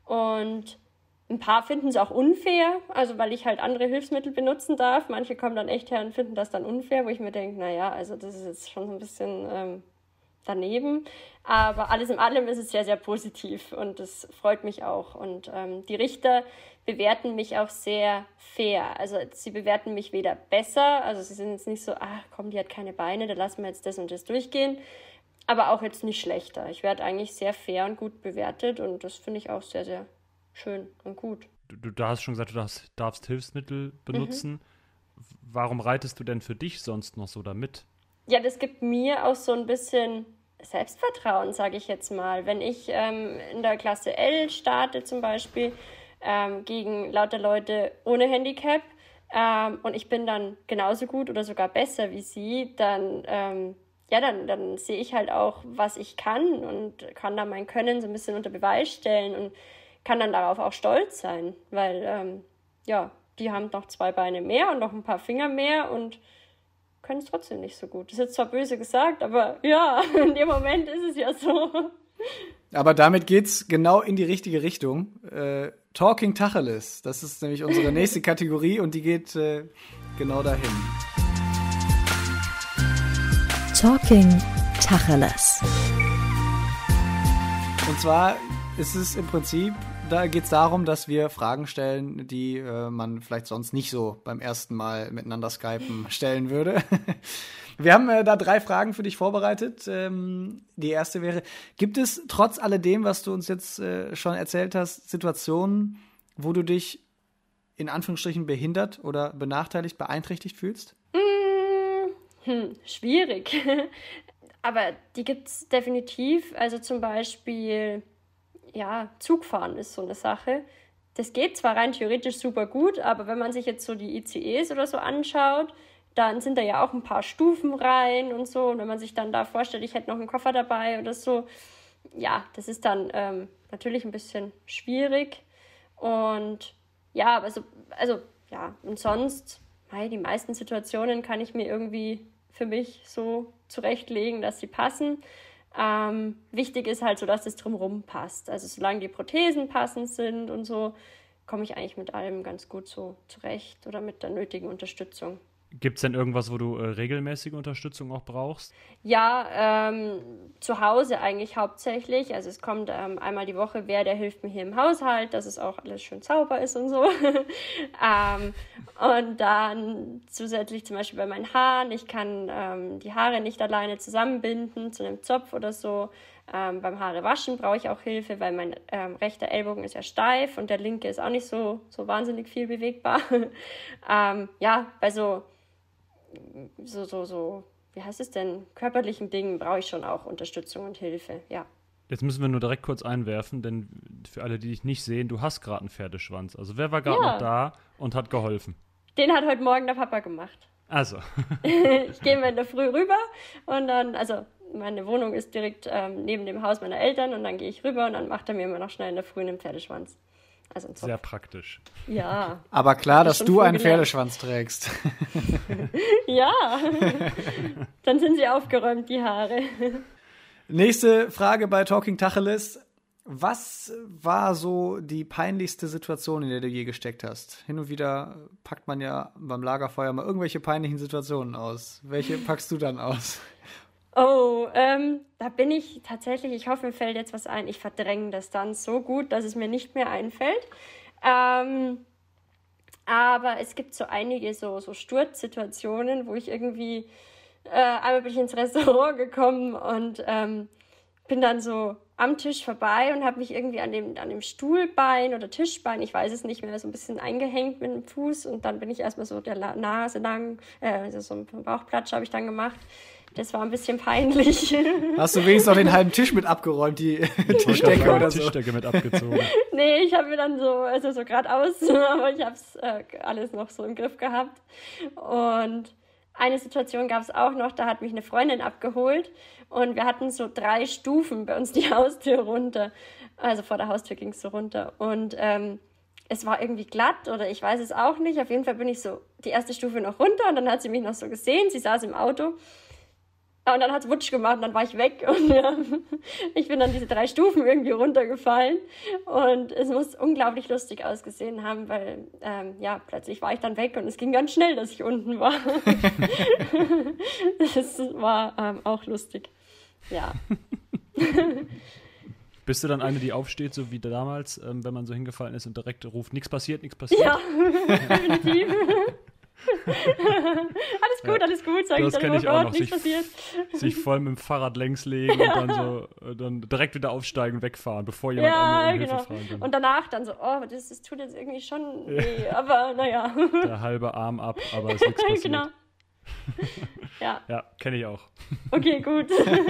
Und ein paar finden es auch unfair, also weil ich halt andere Hilfsmittel benutzen darf. Manche kommen dann echt her und finden das dann unfair, wo ich mir denke, naja, also das ist jetzt schon so ein bisschen ähm, daneben. Aber alles in allem ist es sehr, sehr positiv und das freut mich auch. Und ähm, die Richter bewerten mich auch sehr fair. Also sie bewerten mich weder besser, also sie sind jetzt nicht so, ach komm, die hat keine Beine, da lassen wir jetzt das und das durchgehen. Aber auch jetzt nicht schlechter. Ich werde eigentlich sehr fair und gut bewertet und das finde ich auch sehr, sehr schön und gut. Du, du hast schon gesagt, du darfst, darfst Hilfsmittel benutzen. Mhm. Warum reitest du denn für dich sonst noch so damit? Ja, das gibt mir auch so ein bisschen Selbstvertrauen, sage ich jetzt mal. Wenn ich ähm, in der Klasse L starte zum Beispiel ähm, gegen lauter Leute ohne Handicap ähm, und ich bin dann genauso gut oder sogar besser wie sie, dann ähm, ja, dann, dann sehe ich halt auch, was ich kann und kann dann mein Können so ein bisschen unter Beweis stellen und kann dann darauf auch stolz sein, weil, ähm, ja, die haben noch zwei Beine mehr und noch ein paar Finger mehr und können es trotzdem nicht so gut. Das ist jetzt zwar böse gesagt, aber ja, in dem Moment ist es ja so. Aber damit geht's genau in die richtige Richtung. Äh, Talking Tacheles, das ist nämlich unsere nächste Kategorie und die geht äh, genau dahin. Talking Tacheles. Und zwar ist es im Prinzip, da geht es darum, dass wir Fragen stellen, die äh, man vielleicht sonst nicht so beim ersten Mal miteinander skypen stellen würde. Wir haben äh, da drei Fragen für dich vorbereitet. Ähm, die erste wäre, gibt es trotz alledem, was du uns jetzt äh, schon erzählt hast, Situationen, wo du dich in Anführungsstrichen behindert oder benachteiligt, beeinträchtigt fühlst? Hm, schwierig. Aber die gibt es definitiv. Also zum Beispiel, ja, Zugfahren ist so eine Sache. Das geht zwar rein theoretisch super gut, aber wenn man sich jetzt so die I C Es oder so anschaut, dann sind da ja auch ein paar Stufen rein und so. Und wenn man sich dann da vorstellt, ich hätte noch einen Koffer dabei oder so, ja, das ist dann ähm, natürlich ein bisschen schwierig. Und ja, aber so, also, ja, und sonst, hey, die meisten Situationen kann ich mir irgendwie für mich so zurechtlegen, dass sie passen. Ähm, wichtig ist halt so, dass das drumherum passt. Also solange die Prothesen passend sind und so, komme ich eigentlich mit allem ganz gut so zurecht oder mit der nötigen Unterstützung. Gibt es denn irgendwas, wo du äh, regelmäßige Unterstützung auch brauchst? Ja, ähm, zu Hause eigentlich hauptsächlich. Also es kommt ähm, einmal die Woche, wer, der hilft mir hier im Haushalt, dass es auch alles schön sauber ist und so. ähm, und dann zusätzlich zum Beispiel bei meinen Haaren. Ich kann ähm, die Haare nicht alleine zusammenbinden zu einem Zopf oder so. Ähm, beim Haarewaschen brauche ich auch Hilfe, weil mein ähm, rechter Ellbogen ist ja steif und der linke ist auch nicht so, so wahnsinnig viel bewegbar. ähm, ja, bei so So, so, so, wie heißt es denn, körperlichen Dingen brauche ich schon auch Unterstützung und Hilfe, ja. Jetzt müssen wir nur direkt kurz einwerfen, denn für alle, die dich nicht sehen, du hast gerade einen Pferdeschwanz. Also wer war gerade Ja. noch da und hat geholfen? Den hat heute Morgen der Papa gemacht. Also, Ich gehe mal in der Früh rüber und dann, also meine Wohnung ist direkt ähm, neben dem Haus meiner Eltern und dann gehe ich rüber und dann macht er mir immer noch schnell in der Früh einen Pferdeschwanz. Also einen Zopf. sehr praktisch. Ja, Aber klar, Das dass ist du schon einen früh gelernt. Pferdeschwanz trägst. ja. Dann sind sie aufgeräumt, die Haare. Nächste Frage bei Talking Tacheles. Was war so die peinlichste Situation, in der du je gesteckt hast? Hin und wieder packt man ja beim Lagerfeuer mal irgendwelche peinlichen Situationen aus. Welche packst du dann aus? Oh, ähm, da bin ich tatsächlich, ich hoffe, mir fällt jetzt was ein. Ich verdränge das dann so gut, dass es mir nicht mehr einfällt. Ähm, aber es gibt so einige so, so Sturzsituationen, wo ich irgendwie, äh, einmal bin ich ins Restaurant gekommen und ähm, bin dann so am Tisch vorbei und habe mich irgendwie an dem, an dem Stuhlbein oder Tischbein, ich weiß es nicht mehr, so ein bisschen eingehängt mit dem Fuß und dann bin ich erstmal so der La- Nase lang, äh, also so ein Bauchplatsch habe ich dann gemacht. Das war ein bisschen peinlich. Hast du wenigstens noch den halben Tisch mit abgeräumt, die Tischdecke oder so? Tischdecke mit abgezogen. Nee, ich habe mir dann so, also so geradeaus, aber ich habe es äh, alles noch so im Griff gehabt. Und eine Situation gab es auch noch, da hat mich eine Freundin abgeholt und wir hatten so drei Stufen bei uns die Haustür runter. Also vor der Haustür ging es so runter. Und ähm, es war irgendwie glatt oder ich weiß es auch nicht. Auf jeden Fall bin ich so die erste Stufe noch runter und dann hat sie mich noch so gesehen. Sie saß im Auto. Und dann hat es Wutsch gemacht und dann war ich weg. Und ja, ich bin dann diese drei Stufen irgendwie runtergefallen. Und es muss unglaublich lustig ausgesehen haben, weil ähm, ja, plötzlich war ich dann weg und es ging ganz schnell, dass ich unten war. Das war ähm, auch lustig. Ja. Bist du dann eine, die aufsteht, so wie damals, ähm, wenn man so hingefallen ist und direkt ruft, nichts passiert, nichts passiert? Ja, definitiv. Alles gut, Ja. alles gut, sag ich Das dann kenn immer, ich auch Gott, noch, nichts sich- passiert. Sich voll mit dem Fahrrad längs legen und dann so äh, dann direkt wieder aufsteigen und wegfahren, bevor jemand Ja, einen um Hilfe genau. fragen kann. Und danach dann so, oh, das, das tut jetzt irgendwie schon weh, aber naja. Der halbe Arm ab, aber es ist nichts passiert. Genau. Ja, Ja, kenne ich auch. okay, gut.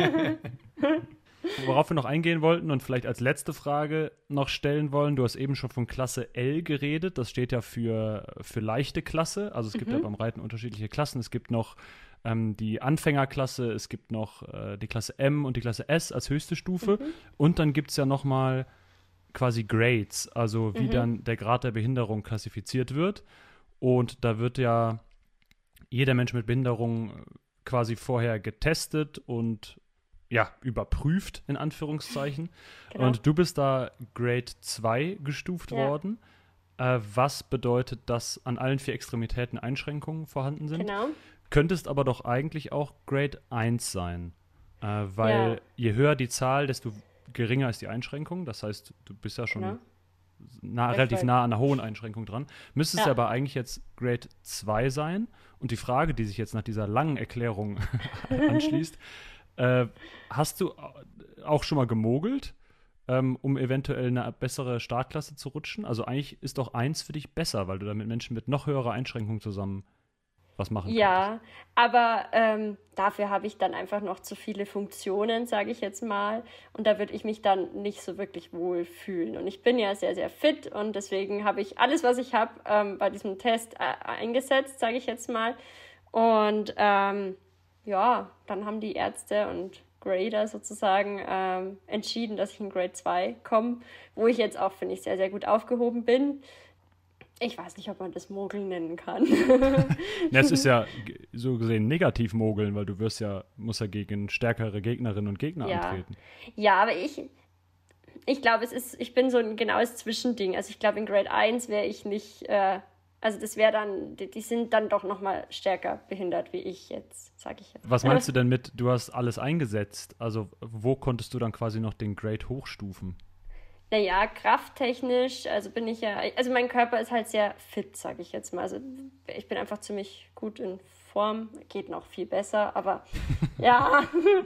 Worauf wir noch eingehen wollten und vielleicht als letzte Frage noch stellen wollen, du hast eben schon von Klasse L geredet, das steht ja für, für leichte Klasse, also es gibt ja beim Reiten unterschiedliche Klassen, es gibt noch ähm, die Anfängerklasse, es gibt noch äh, die Klasse M und die Klasse S als höchste Stufe und dann gibt es ja nochmal quasi Grades, also wie dann der Grad der Behinderung klassifiziert wird und da wird ja jeder Mensch mit Behinderung quasi vorher getestet und ja, überprüft, in Anführungszeichen. Genau. Und du bist da Grade zwei gestuft Ja. worden. Äh, was bedeutet, dass an allen vier Extremitäten Einschränkungen vorhanden sind? Genau. Könntest aber doch eigentlich auch Grade eins sein. Äh, weil Ja. je höher die Zahl, desto geringer ist die Einschränkung. Das heißt, du bist ja schon Genau. nah, Recht relativ weit. nah an einer hohen Einschränkung dran. Müsstest Ja. ja aber eigentlich jetzt Grade zwei sein. Und die Frage, die sich jetzt nach dieser langen Erklärung anschließt, äh, hast du auch schon mal gemogelt, ähm, um eventuell eine bessere Startklasse zu rutschen? Also eigentlich ist doch eins für dich besser, weil du da mit Menschen mit noch höherer Einschränkung zusammen was machen könntest. Ja, aber ähm, dafür habe ich dann einfach noch zu viele Funktionen, sage ich jetzt mal. Und da würde ich mich dann nicht so wirklich wohl fühlen. Und ich bin ja sehr, sehr fit und deswegen habe ich alles, was ich habe, ähm, bei diesem Test äh, eingesetzt, sage ich jetzt mal. Und ähm, ja, dann haben die Ärzte und Grader sozusagen ähm, entschieden, dass ich in Grade zwei komme, wo ich jetzt auch, finde ich, sehr, sehr gut aufgehoben bin. Ich weiß nicht, ob man das Mogeln nennen kann. Ja, es ist ja g- so gesehen negativ mogeln, weil du wirst ja, musst ja gegen stärkere Gegnerinnen und Gegner Ja. antreten. Ja, aber ich, ich glaube, es ist, ich bin so ein genaues Zwischending. Also ich glaube, in Grade eins wäre ich nicht, äh, also das wäre dann, die, die sind dann doch nochmal stärker behindert wie ich jetzt, sage ich jetzt. Was meinst du denn mit, du hast alles eingesetzt? Also wo konntest du dann quasi noch den Grade hochstufen? Naja, krafttechnisch, also bin ich ja, also mein Körper ist halt sehr fit, sage ich jetzt mal. Also ich bin einfach ziemlich gut in Form, geht noch viel besser, aber ja,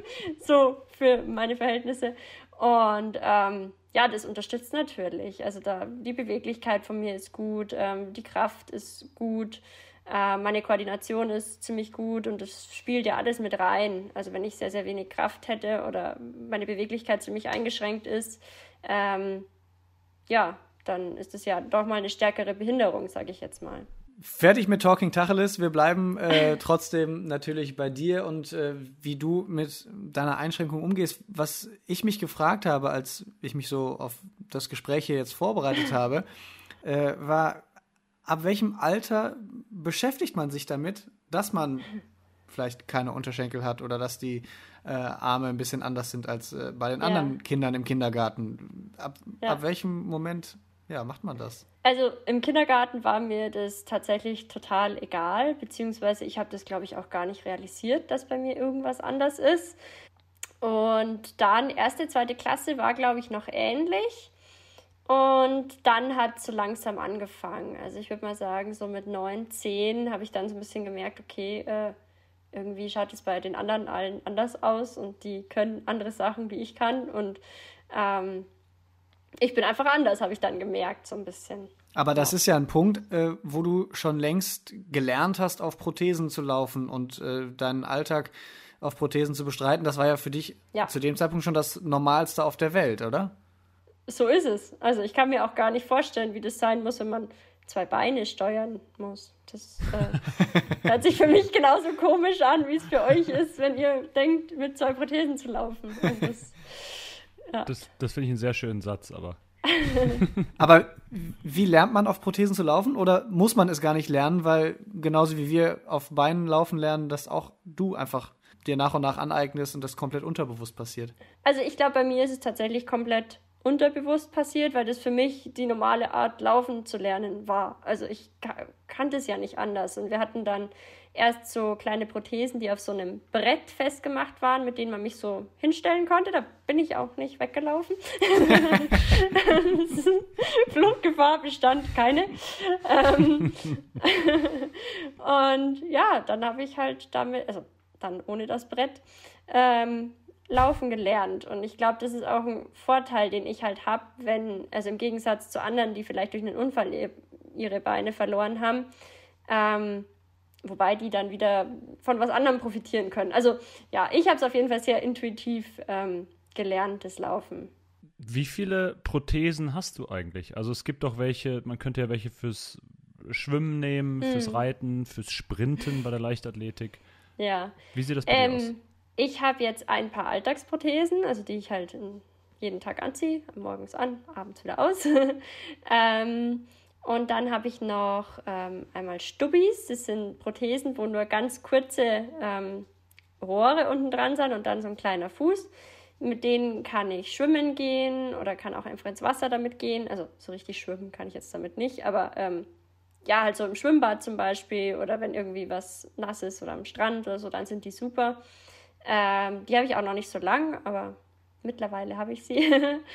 so für meine Verhältnisse. Und ähm, ja, das unterstützt natürlich. Also da die Beweglichkeit von mir ist gut, ähm, die Kraft ist gut. Äh, meine Koordination ist ziemlich gut und das spielt ja alles mit rein. Also wenn ich sehr, sehr wenig Kraft hätte oder meine Beweglichkeit ziemlich eingeschränkt ist, ähm, ja, dann ist es ja doch mal eine stärkere Behinderung, sage ich jetzt mal. Fertig mit Talking Tacheles. Wir bleiben äh, trotzdem natürlich bei dir und äh, wie du mit deiner Einschränkung umgehst. Was ich mich gefragt habe, als ich mich so auf das Gespräch hier jetzt vorbereitet habe, äh, war, ab welchem Alter beschäftigt man sich damit, dass man vielleicht keine Unterschenkel hat oder dass die äh, Arme ein bisschen anders sind als äh, bei den anderen ja. Kindern im Kindergarten? Ab, ja. ab welchem Moment ja, macht man das? Also im Kindergarten war mir das tatsächlich total egal, beziehungsweise ich habe das, glaube ich, auch gar nicht realisiert, dass bei mir irgendwas anders ist. Und dann erste, zweite Klasse war, glaube ich, noch ähnlich. Und dann hat es so langsam angefangen. Also ich würde mal sagen, so mit neun, zehn habe ich dann so ein bisschen gemerkt, okay, äh, irgendwie schaut es bei den anderen allen anders aus und die können andere Sachen, wie ich kann. Und ähm, ich bin einfach anders, habe ich dann gemerkt, so ein bisschen. Aber das ja. ist ja ein Punkt, äh, wo du schon längst gelernt hast, auf Prothesen zu laufen und äh, deinen Alltag auf Prothesen zu bestreiten. Das war ja für dich ja. zu dem Zeitpunkt schon das Normalste auf der Welt, oder? So ist es. Also ich kann mir auch gar nicht vorstellen, wie das sein muss, wenn man zwei Beine steuern muss. Das äh, hört sich für mich genauso komisch an, wie es für euch ist, wenn ihr denkt, mit zwei Prothesen zu laufen. Also das, ja. Das, das finde ich einen sehr schönen Satz, aber. Aber wie lernt man auf Prothesen zu laufen? Oder muss man es gar nicht lernen, weil genauso wie wir auf Beinen laufen lernen, dass auch du einfach dir nach und nach aneignest und das komplett unterbewusst passiert? Also ich glaube, bei mir ist es tatsächlich komplett unterbewusst passiert, weil das für mich die normale Art, laufen zu lernen war. Also ich ka- kannte es ja nicht anders. Und wir hatten dann erst so kleine Prothesen, die auf so einem Brett festgemacht waren, mit denen man mich so hinstellen konnte. Da bin ich auch nicht weggelaufen. Fluchtgefahr bestand keine. Ähm und ja, dann habe ich halt damit, also dann ohne das Brett, ähm, laufen gelernt. Und ich glaube, das ist auch ein Vorteil, den ich halt habe, wenn, also im Gegensatz zu anderen, die vielleicht durch einen Unfall ihre Beine verloren haben, ähm, wobei die dann wieder von was anderem profitieren können. Also ja, ich habe es auf jeden Fall sehr intuitiv ähm, gelernt, das Laufen. Wie viele Prothesen hast du eigentlich? Also es gibt doch welche, man könnte ja welche fürs Schwimmen nehmen, hm. fürs Reiten, fürs Sprinten bei der Leichtathletik. Ja. Wie sieht das bei ähm, dir aus? Ich habe jetzt ein paar Alltagsprothesen, also die ich halt jeden Tag anziehe, morgens an, abends wieder aus. ähm, Und dann habe ich noch ähm, einmal Stubbis. Das sind Prothesen, wo nur ganz kurze ähm, Rohre unten dran sind und dann so ein kleiner Fuß. Mit denen kann ich schwimmen gehen oder kann auch einfach ins Wasser damit gehen. Also so richtig schwimmen kann ich jetzt damit nicht, aber ähm, ja, halt so im Schwimmbad zum Beispiel oder wenn irgendwie was nass ist oder am Strand oder so, dann sind die super. Ähm, die habe ich auch noch nicht so lang, aber mittlerweile habe ich sie.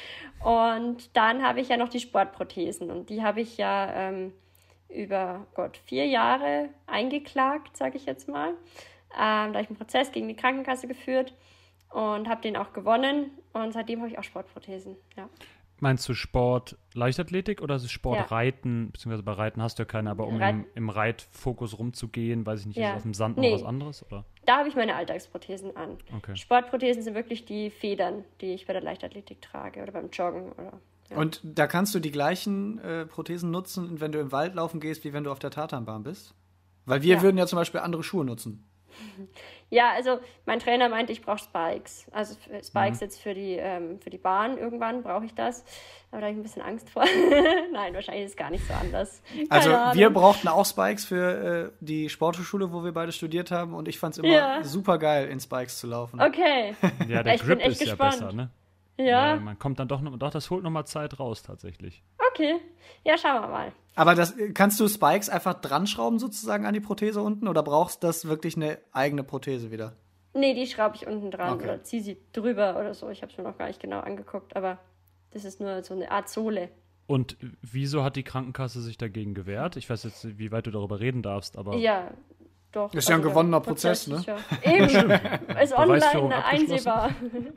Und dann habe ich ja noch die Sportprothesen. Und die habe ich ja ähm, über Gott, vier Jahre eingeklagt, sage ich jetzt mal. Ähm, da habe ich einen Prozess gegen die Krankenkasse geführt und habe den auch gewonnen. Und seitdem habe ich auch Sportprothesen, ja. Meinst du Sport Leichtathletik oder ist es Sport ja. Reiten? Beziehungsweise bei Reiten hast du ja keine, aber um Reit- im, im Reitfokus rumzugehen, weiß ich nicht, ja. ist es auf dem Sand nee. noch was anderes? Oder? Da habe ich meine Alltagsprothesen an. Okay. Sportprothesen sind wirklich die Federn, die ich bei der Leichtathletik trage oder beim Joggen. Oder, ja. Und da kannst du die gleichen äh, Prothesen nutzen, wenn du im Wald laufen gehst, wie wenn du auf der Tatanbahn bist? Weil wir ja. würden ja zum Beispiel andere Schuhe nutzen. Ja, also mein Trainer meinte, ich brauche Spikes. Also Spikes mhm. jetzt für die, ähm, für die Bahn irgendwann brauche ich das. Aber da habe ich ein bisschen Angst vor. Nein, wahrscheinlich ist es gar nicht so anders. Keine also Ahnung. Wir brauchten auch Spikes für äh, die Sporthochschule, wo wir beide studiert haben. Und ich fand es immer ja. super geil, in Spikes zu laufen. Okay. Ja, der ich Grip bin echt ist gespannt. ja besser, ne? Ja. ja. Man kommt dann doch noch, doch, das holt nochmal Zeit raus tatsächlich. Okay. Ja, schauen wir mal. Aber das, kannst du Spikes einfach dran schrauben sozusagen an die Prothese unten oder brauchst du das wirklich eine eigene Prothese wieder? Nee, die schraube ich unten dran Okay. oder ziehe sie drüber oder so. Ich habe es mir noch gar nicht genau angeguckt, aber das ist nur so eine Art Sohle. Und wieso hat die Krankenkasse sich dagegen gewehrt? Ich weiß jetzt, wie weit du darüber reden darfst, aber... Ja, doch. Ist ja ein also gewonnener der Prozess, ne? Ist ja, eben, ist Beweisführung online abgeschlossen. einsehbar.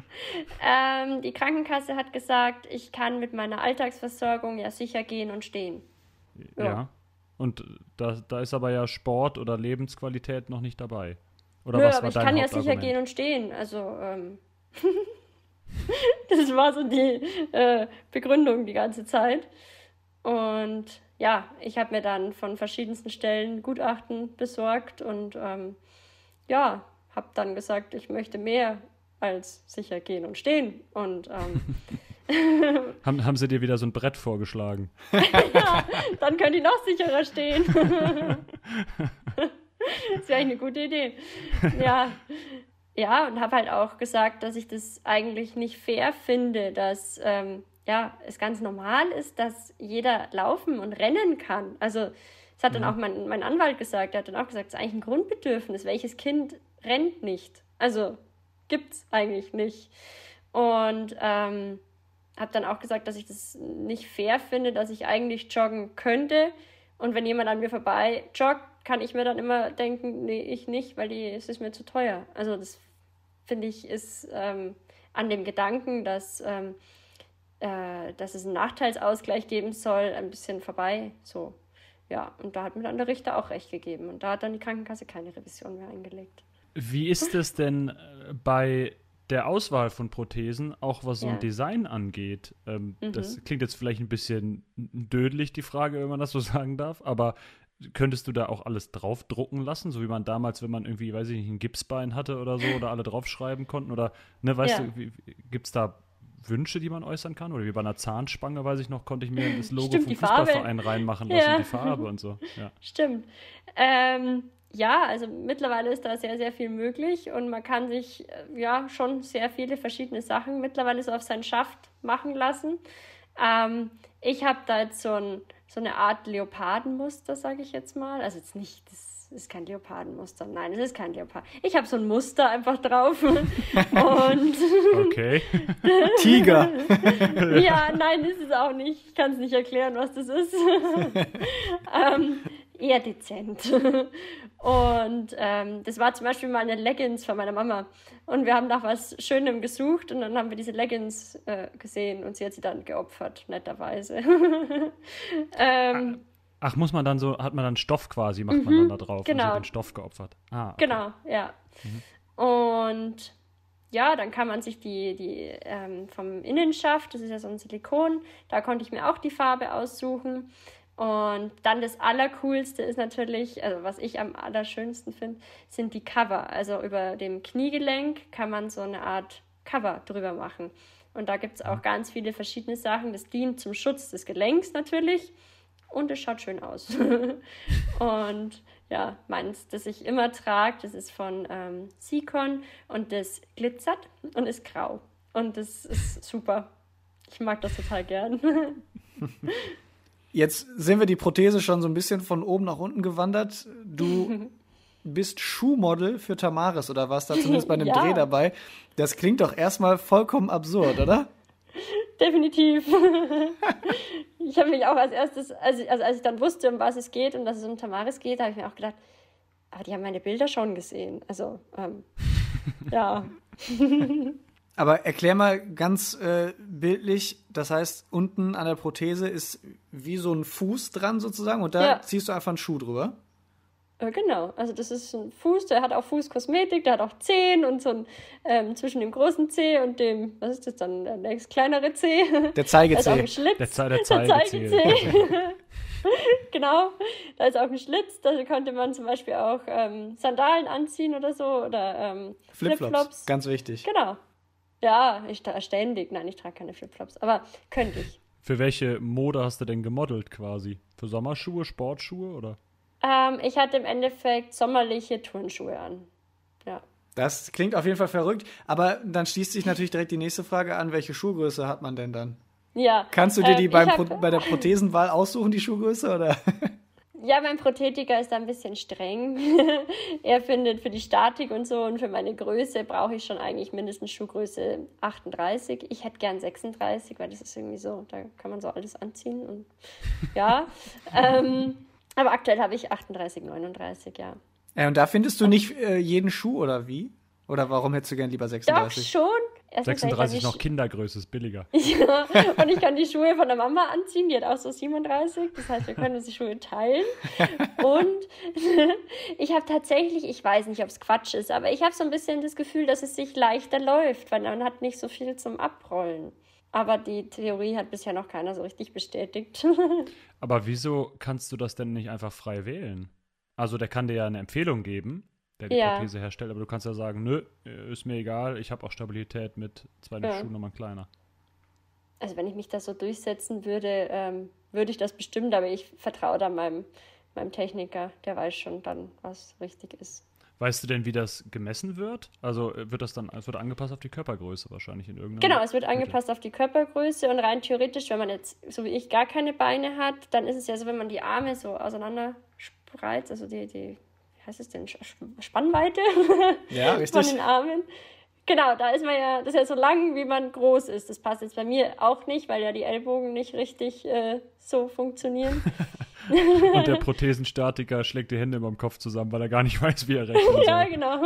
ähm, die Krankenkasse hat gesagt, ich kann mit meiner Alltagsversorgung ja sicher gehen und stehen. Ja. Ja. Und da, da ist aber ja Sport oder Lebensqualität noch nicht dabei. Oder Nö, was aber war ich dein kann ja sicher Hauptargument? gehen und stehen. Also, ähm, das war so die äh, Begründung die ganze Zeit. Und ja, ich habe mir dann von verschiedensten Stellen Gutachten besorgt und ähm, ja, habe dann gesagt, ich möchte mehr als sicher gehen und stehen. Und ähm, haben, haben sie dir wieder so ein Brett vorgeschlagen? ja, dann könnt ihr noch sicherer stehen. Das wäre eigentlich eine gute Idee. Ja, ja, und habe halt auch gesagt, dass ich das eigentlich nicht fair finde, dass ähm, ja, es ganz normal ist, dass jeder laufen und rennen kann. Also das hat dann auch mein, mein Anwalt gesagt, der hat dann auch gesagt, es ist eigentlich ein Grundbedürfnis. Welches Kind rennt nicht? Also gibt's eigentlich nicht. Und ähm, habe dann auch gesagt, dass ich das nicht fair finde, dass ich eigentlich joggen könnte. Und wenn jemand an mir vorbei joggt, kann ich mir dann immer denken, nee, ich nicht, weil die, es ist mir zu teuer. Also das finde ich ist ähm, an dem Gedanken, dass, ähm, äh, dass es einen Nachteilsausgleich geben soll, ein bisschen vorbei. So, ja, und da hat mir dann der Richter auch recht gegeben. Und da hat dann die Krankenkasse keine Revision mehr eingelegt. Wie ist es denn äh, bei der Auswahl von Prothesen, auch was so Ja. ein Design angeht? Ähm, Mhm. Das klingt jetzt vielleicht ein bisschen dödelig, die Frage, wenn man das so sagen darf, aber könntest du da auch alles draufdrucken lassen, so wie man damals, wenn man irgendwie, weiß ich nicht, ein Gipsbein hatte oder so, oder alle draufschreiben konnten? Oder, ne, weißt Ja. du, gibt es da Wünsche, die man äußern kann? Oder wie bei einer Zahnspange, weiß ich noch, konnte ich mir das Logo Stimmt, vom die Farbe. Fußballverein reinmachen lassen, Ja. die Farbe und so. Ja. Stimmt. Ähm, ja, also mittlerweile ist da sehr, sehr viel möglich und man kann sich äh, ja schon sehr viele verschiedene Sachen mittlerweile so auf seinen Schaft machen lassen. Ähm, ich habe da jetzt so, ein, so eine Art Leopardenmuster, sage ich jetzt mal. Also jetzt nicht, das ist kein Leopardenmuster. Nein, es ist kein Leopard. Ich habe so ein Muster einfach drauf. Und Okay. Tiger. ja, nein, ist es auch nicht. Ich kann es nicht erklären, was das ist. ähm, eher dezent. Und ähm, das war zum Beispiel mal eine Leggings von meiner Mama. Und wir haben nach was Schönem gesucht und dann haben wir diese Leggings äh, gesehen und sie hat sie dann geopfert, netterweise. ähm, Ach, muss man dann so, hat man dann Stoff quasi, macht man dann da drauf und sie genau. hat den Stoff geopfert. Ah, okay. Genau, ja. Und ja, dann kann man sich die, die ähm, vom Innenschaft, das ist ja so ein Silikon, da konnte ich mir auch die Farbe aussuchen. Und dann das Allercoolste ist natürlich, also was ich am allerschönsten finde, sind die Cover. Also über dem Kniegelenk kann man so eine Art Cover drüber machen. Und da gibt es auch ganz viele verschiedene Sachen. Das dient zum Schutz des Gelenks natürlich. Und es schaut schön aus. Und ja, meins, das ich immer trage, das ist von ähm, Sikon und das glitzert und ist grau. Und das ist super. Ich mag das total gern. Jetzt sind wir die Prothese schon so ein bisschen von oben nach unten gewandert. Du bist Schuhmodel für Tamaris oder warst da zumindest bei einem Ja. Dreh dabei. Das klingt doch erstmal vollkommen absurd, oder? Definitiv. Ich habe mich auch als erstes, also, also als ich dann wusste, um was es geht und dass es um Tamaris geht, habe ich mir auch gedacht, aber die haben meine Bilder schon gesehen. Also, ähm, ja. Aber erklär mal ganz äh, bildlich, das heißt, unten an der Prothese ist wie so ein Fuß dran sozusagen und da Ja. ziehst du einfach einen Schuh drüber. Äh, Genau, also das ist ein Fuß, der hat auch Fußkosmetik, der hat auch Zehen und so ein ähm, zwischen dem großen Zeh und dem, was ist das dann, der nächst kleinere Zeh. Der Da ist auch Zeigezeh. ein Schlitz. Der, Ze der Der Zeigezeh. Zeigezeh. Genau, da ist auch ein Schlitz, da konnte man zum Beispiel auch ähm, Sandalen anziehen oder so oder ähm, Flipflops, Flipflops. ganz wichtig. Genau. Ja, ich trage ständig, nein, ich trage keine Flipflops, aber könnte ich. Für welche Mode hast du denn gemodelt quasi? Für Sommerschuhe, Sportschuhe oder? Ähm, ich hatte im Endeffekt sommerliche Turnschuhe an. Ja. Das klingt auf jeden Fall verrückt, aber dann schließt sich natürlich direkt die nächste Frage an, welche Schuhgröße hat man denn dann? Ja. Kannst du dir die ähm, beim ich Pro hab- bei der Prothesenwahl aussuchen, die Schuhgröße, oder? Ja, mein Prothetiker ist da ein bisschen streng. Er findet für die Statik und so und für meine Größe brauche ich schon eigentlich mindestens Schuhgröße achtunddreißig. Ich hätte gern sechsunddreißig, weil das ist irgendwie so, da kann man so alles anziehen und ja. ähm, aber aktuell habe ich achtunddreißig, neununddreißig, ja. Ja, und da findest du nicht äh, jeden Schuh, oder wie? Oder warum hättest du gern lieber Doch, sechsunddreißig? schon. sechsunddreißig noch Kindergröße, ist billiger. Ja, und ich kann die Schuhe von der Mama anziehen, die hat auch so siebenunddreißig, das heißt, wir können uns die Schuhe teilen. Und ich habe tatsächlich, ich weiß nicht, ob es Quatsch ist, aber ich habe so ein bisschen das Gefühl, dass es sich leichter läuft, weil man hat nicht so viel zum Abrollen. Aber die Theorie hat bisher noch keiner so richtig bestätigt. Aber wieso kannst du das denn nicht einfach frei wählen? Also der kann dir ja eine Empfehlung geben, der die Ja. Prothese herstellt, aber du kannst ja sagen, nö, ist mir egal, ich habe auch Stabilität mit zwei Ja. Schuhnummern kleiner. Also wenn ich mich da so durchsetzen würde, ähm, würde ich das bestimmt, aber ich vertraue da meinem, meinem Techniker, der weiß schon dann, was richtig ist. Weißt du denn, wie das gemessen wird? Also äh, wird das dann, es wird angepasst auf die Körpergröße wahrscheinlich in irgendeiner Genau, es wird Mittel. angepasst auf die Körpergröße und rein theoretisch, wenn man jetzt, so wie ich, gar keine Beine hat, dann ist es ja so, wenn man die Arme so auseinander spreizt, also die, die wie heißt es denn, Spannweite Ja, von richtig. den Armen. Genau, da ist man ja, das ist ja so lang, wie man groß ist. Das passt jetzt bei mir auch nicht, weil ja die Ellbogen nicht richtig äh, so funktionieren. Und der Prothesenstatiker schlägt die Hände über dem Kopf zusammen, weil er gar nicht weiß, wie er rechnen soll. Ja, genau.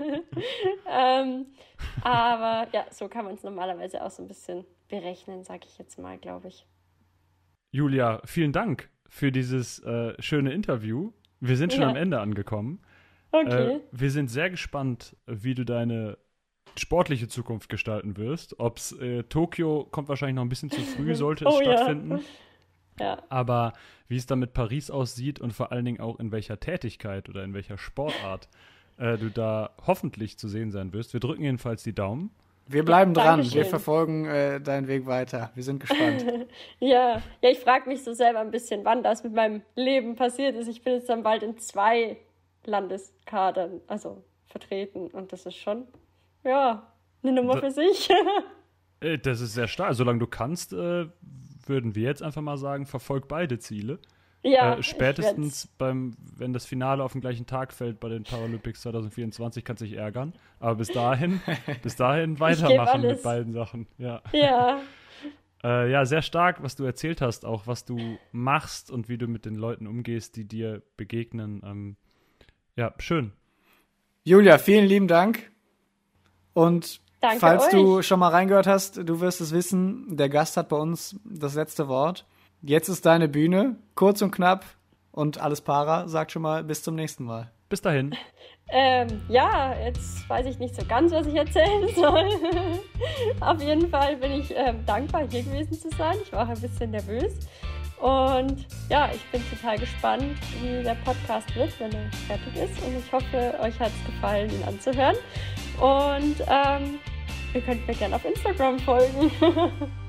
ähm, aber ja, so kann man es normalerweise auch so ein bisschen berechnen, sage ich jetzt mal, glaube ich. Julia, vielen Dank für dieses äh, schöne Interview. Wir sind schon Ja. am Ende angekommen. Okay. Äh, wir sind sehr gespannt, wie du deine sportliche Zukunft gestalten wirst. Ob's äh, Tokio kommt wahrscheinlich noch ein bisschen zu früh, sollte es Oh ja. stattfinden. Ja. Aber wie es dann mit Paris aussieht und vor allen Dingen auch in welcher Tätigkeit oder in welcher Sportart äh, du da hoffentlich zu sehen sein wirst. Wir drücken jedenfalls die Daumen. Wir bleiben dran. Dankeschön. Wir verfolgen äh, deinen Weg weiter. Wir sind gespannt. Ja, ja, ich frage mich so selber ein bisschen, wann das mit meinem Leben passiert ist. Ich bin jetzt dann bald in zwei Landeskadern, also vertreten. Und das ist schon, ja, eine Nummer Da- für sich. Äh, das ist sehr stark. Solange du kannst, äh, würden wir jetzt einfach mal sagen, verfolg beide Ziele. Ja, äh, ich spätestens beim, wenn das Finale auf den gleichen Tag fällt bei den Paralympics zwanzig vierundzwanzig, kannst du dich ärgern. Aber bis dahin, bis dahin weitermachen mit alles. beiden Sachen. Ja. werd's- Ja, Äh, ja, sehr stark, was du erzählt hast, auch was du machst und wie du mit den Leuten umgehst, die dir begegnen. Ähm, ja, schön. Julia, vielen lieben Dank. Und Danke falls euch. du schon mal reingehört hast, du wirst es wissen, der Gast hat bei uns das letzte Wort. Jetzt ist deine Bühne, kurz und knapp und alles para. Sagt schon mal bis zum nächsten Mal. Bis dahin. ähm, ja, jetzt weiß ich nicht so ganz, was ich erzählen soll. Auf jeden Fall bin ich ähm, dankbar, hier gewesen zu sein. Ich war auch ein bisschen nervös. Und ja, ich bin total gespannt, wie der Podcast wird, wenn er fertig ist. Und ich hoffe, euch hat es gefallen, ihn anzuhören. Und ähm, ihr könnt mir gerne auf Instagram folgen.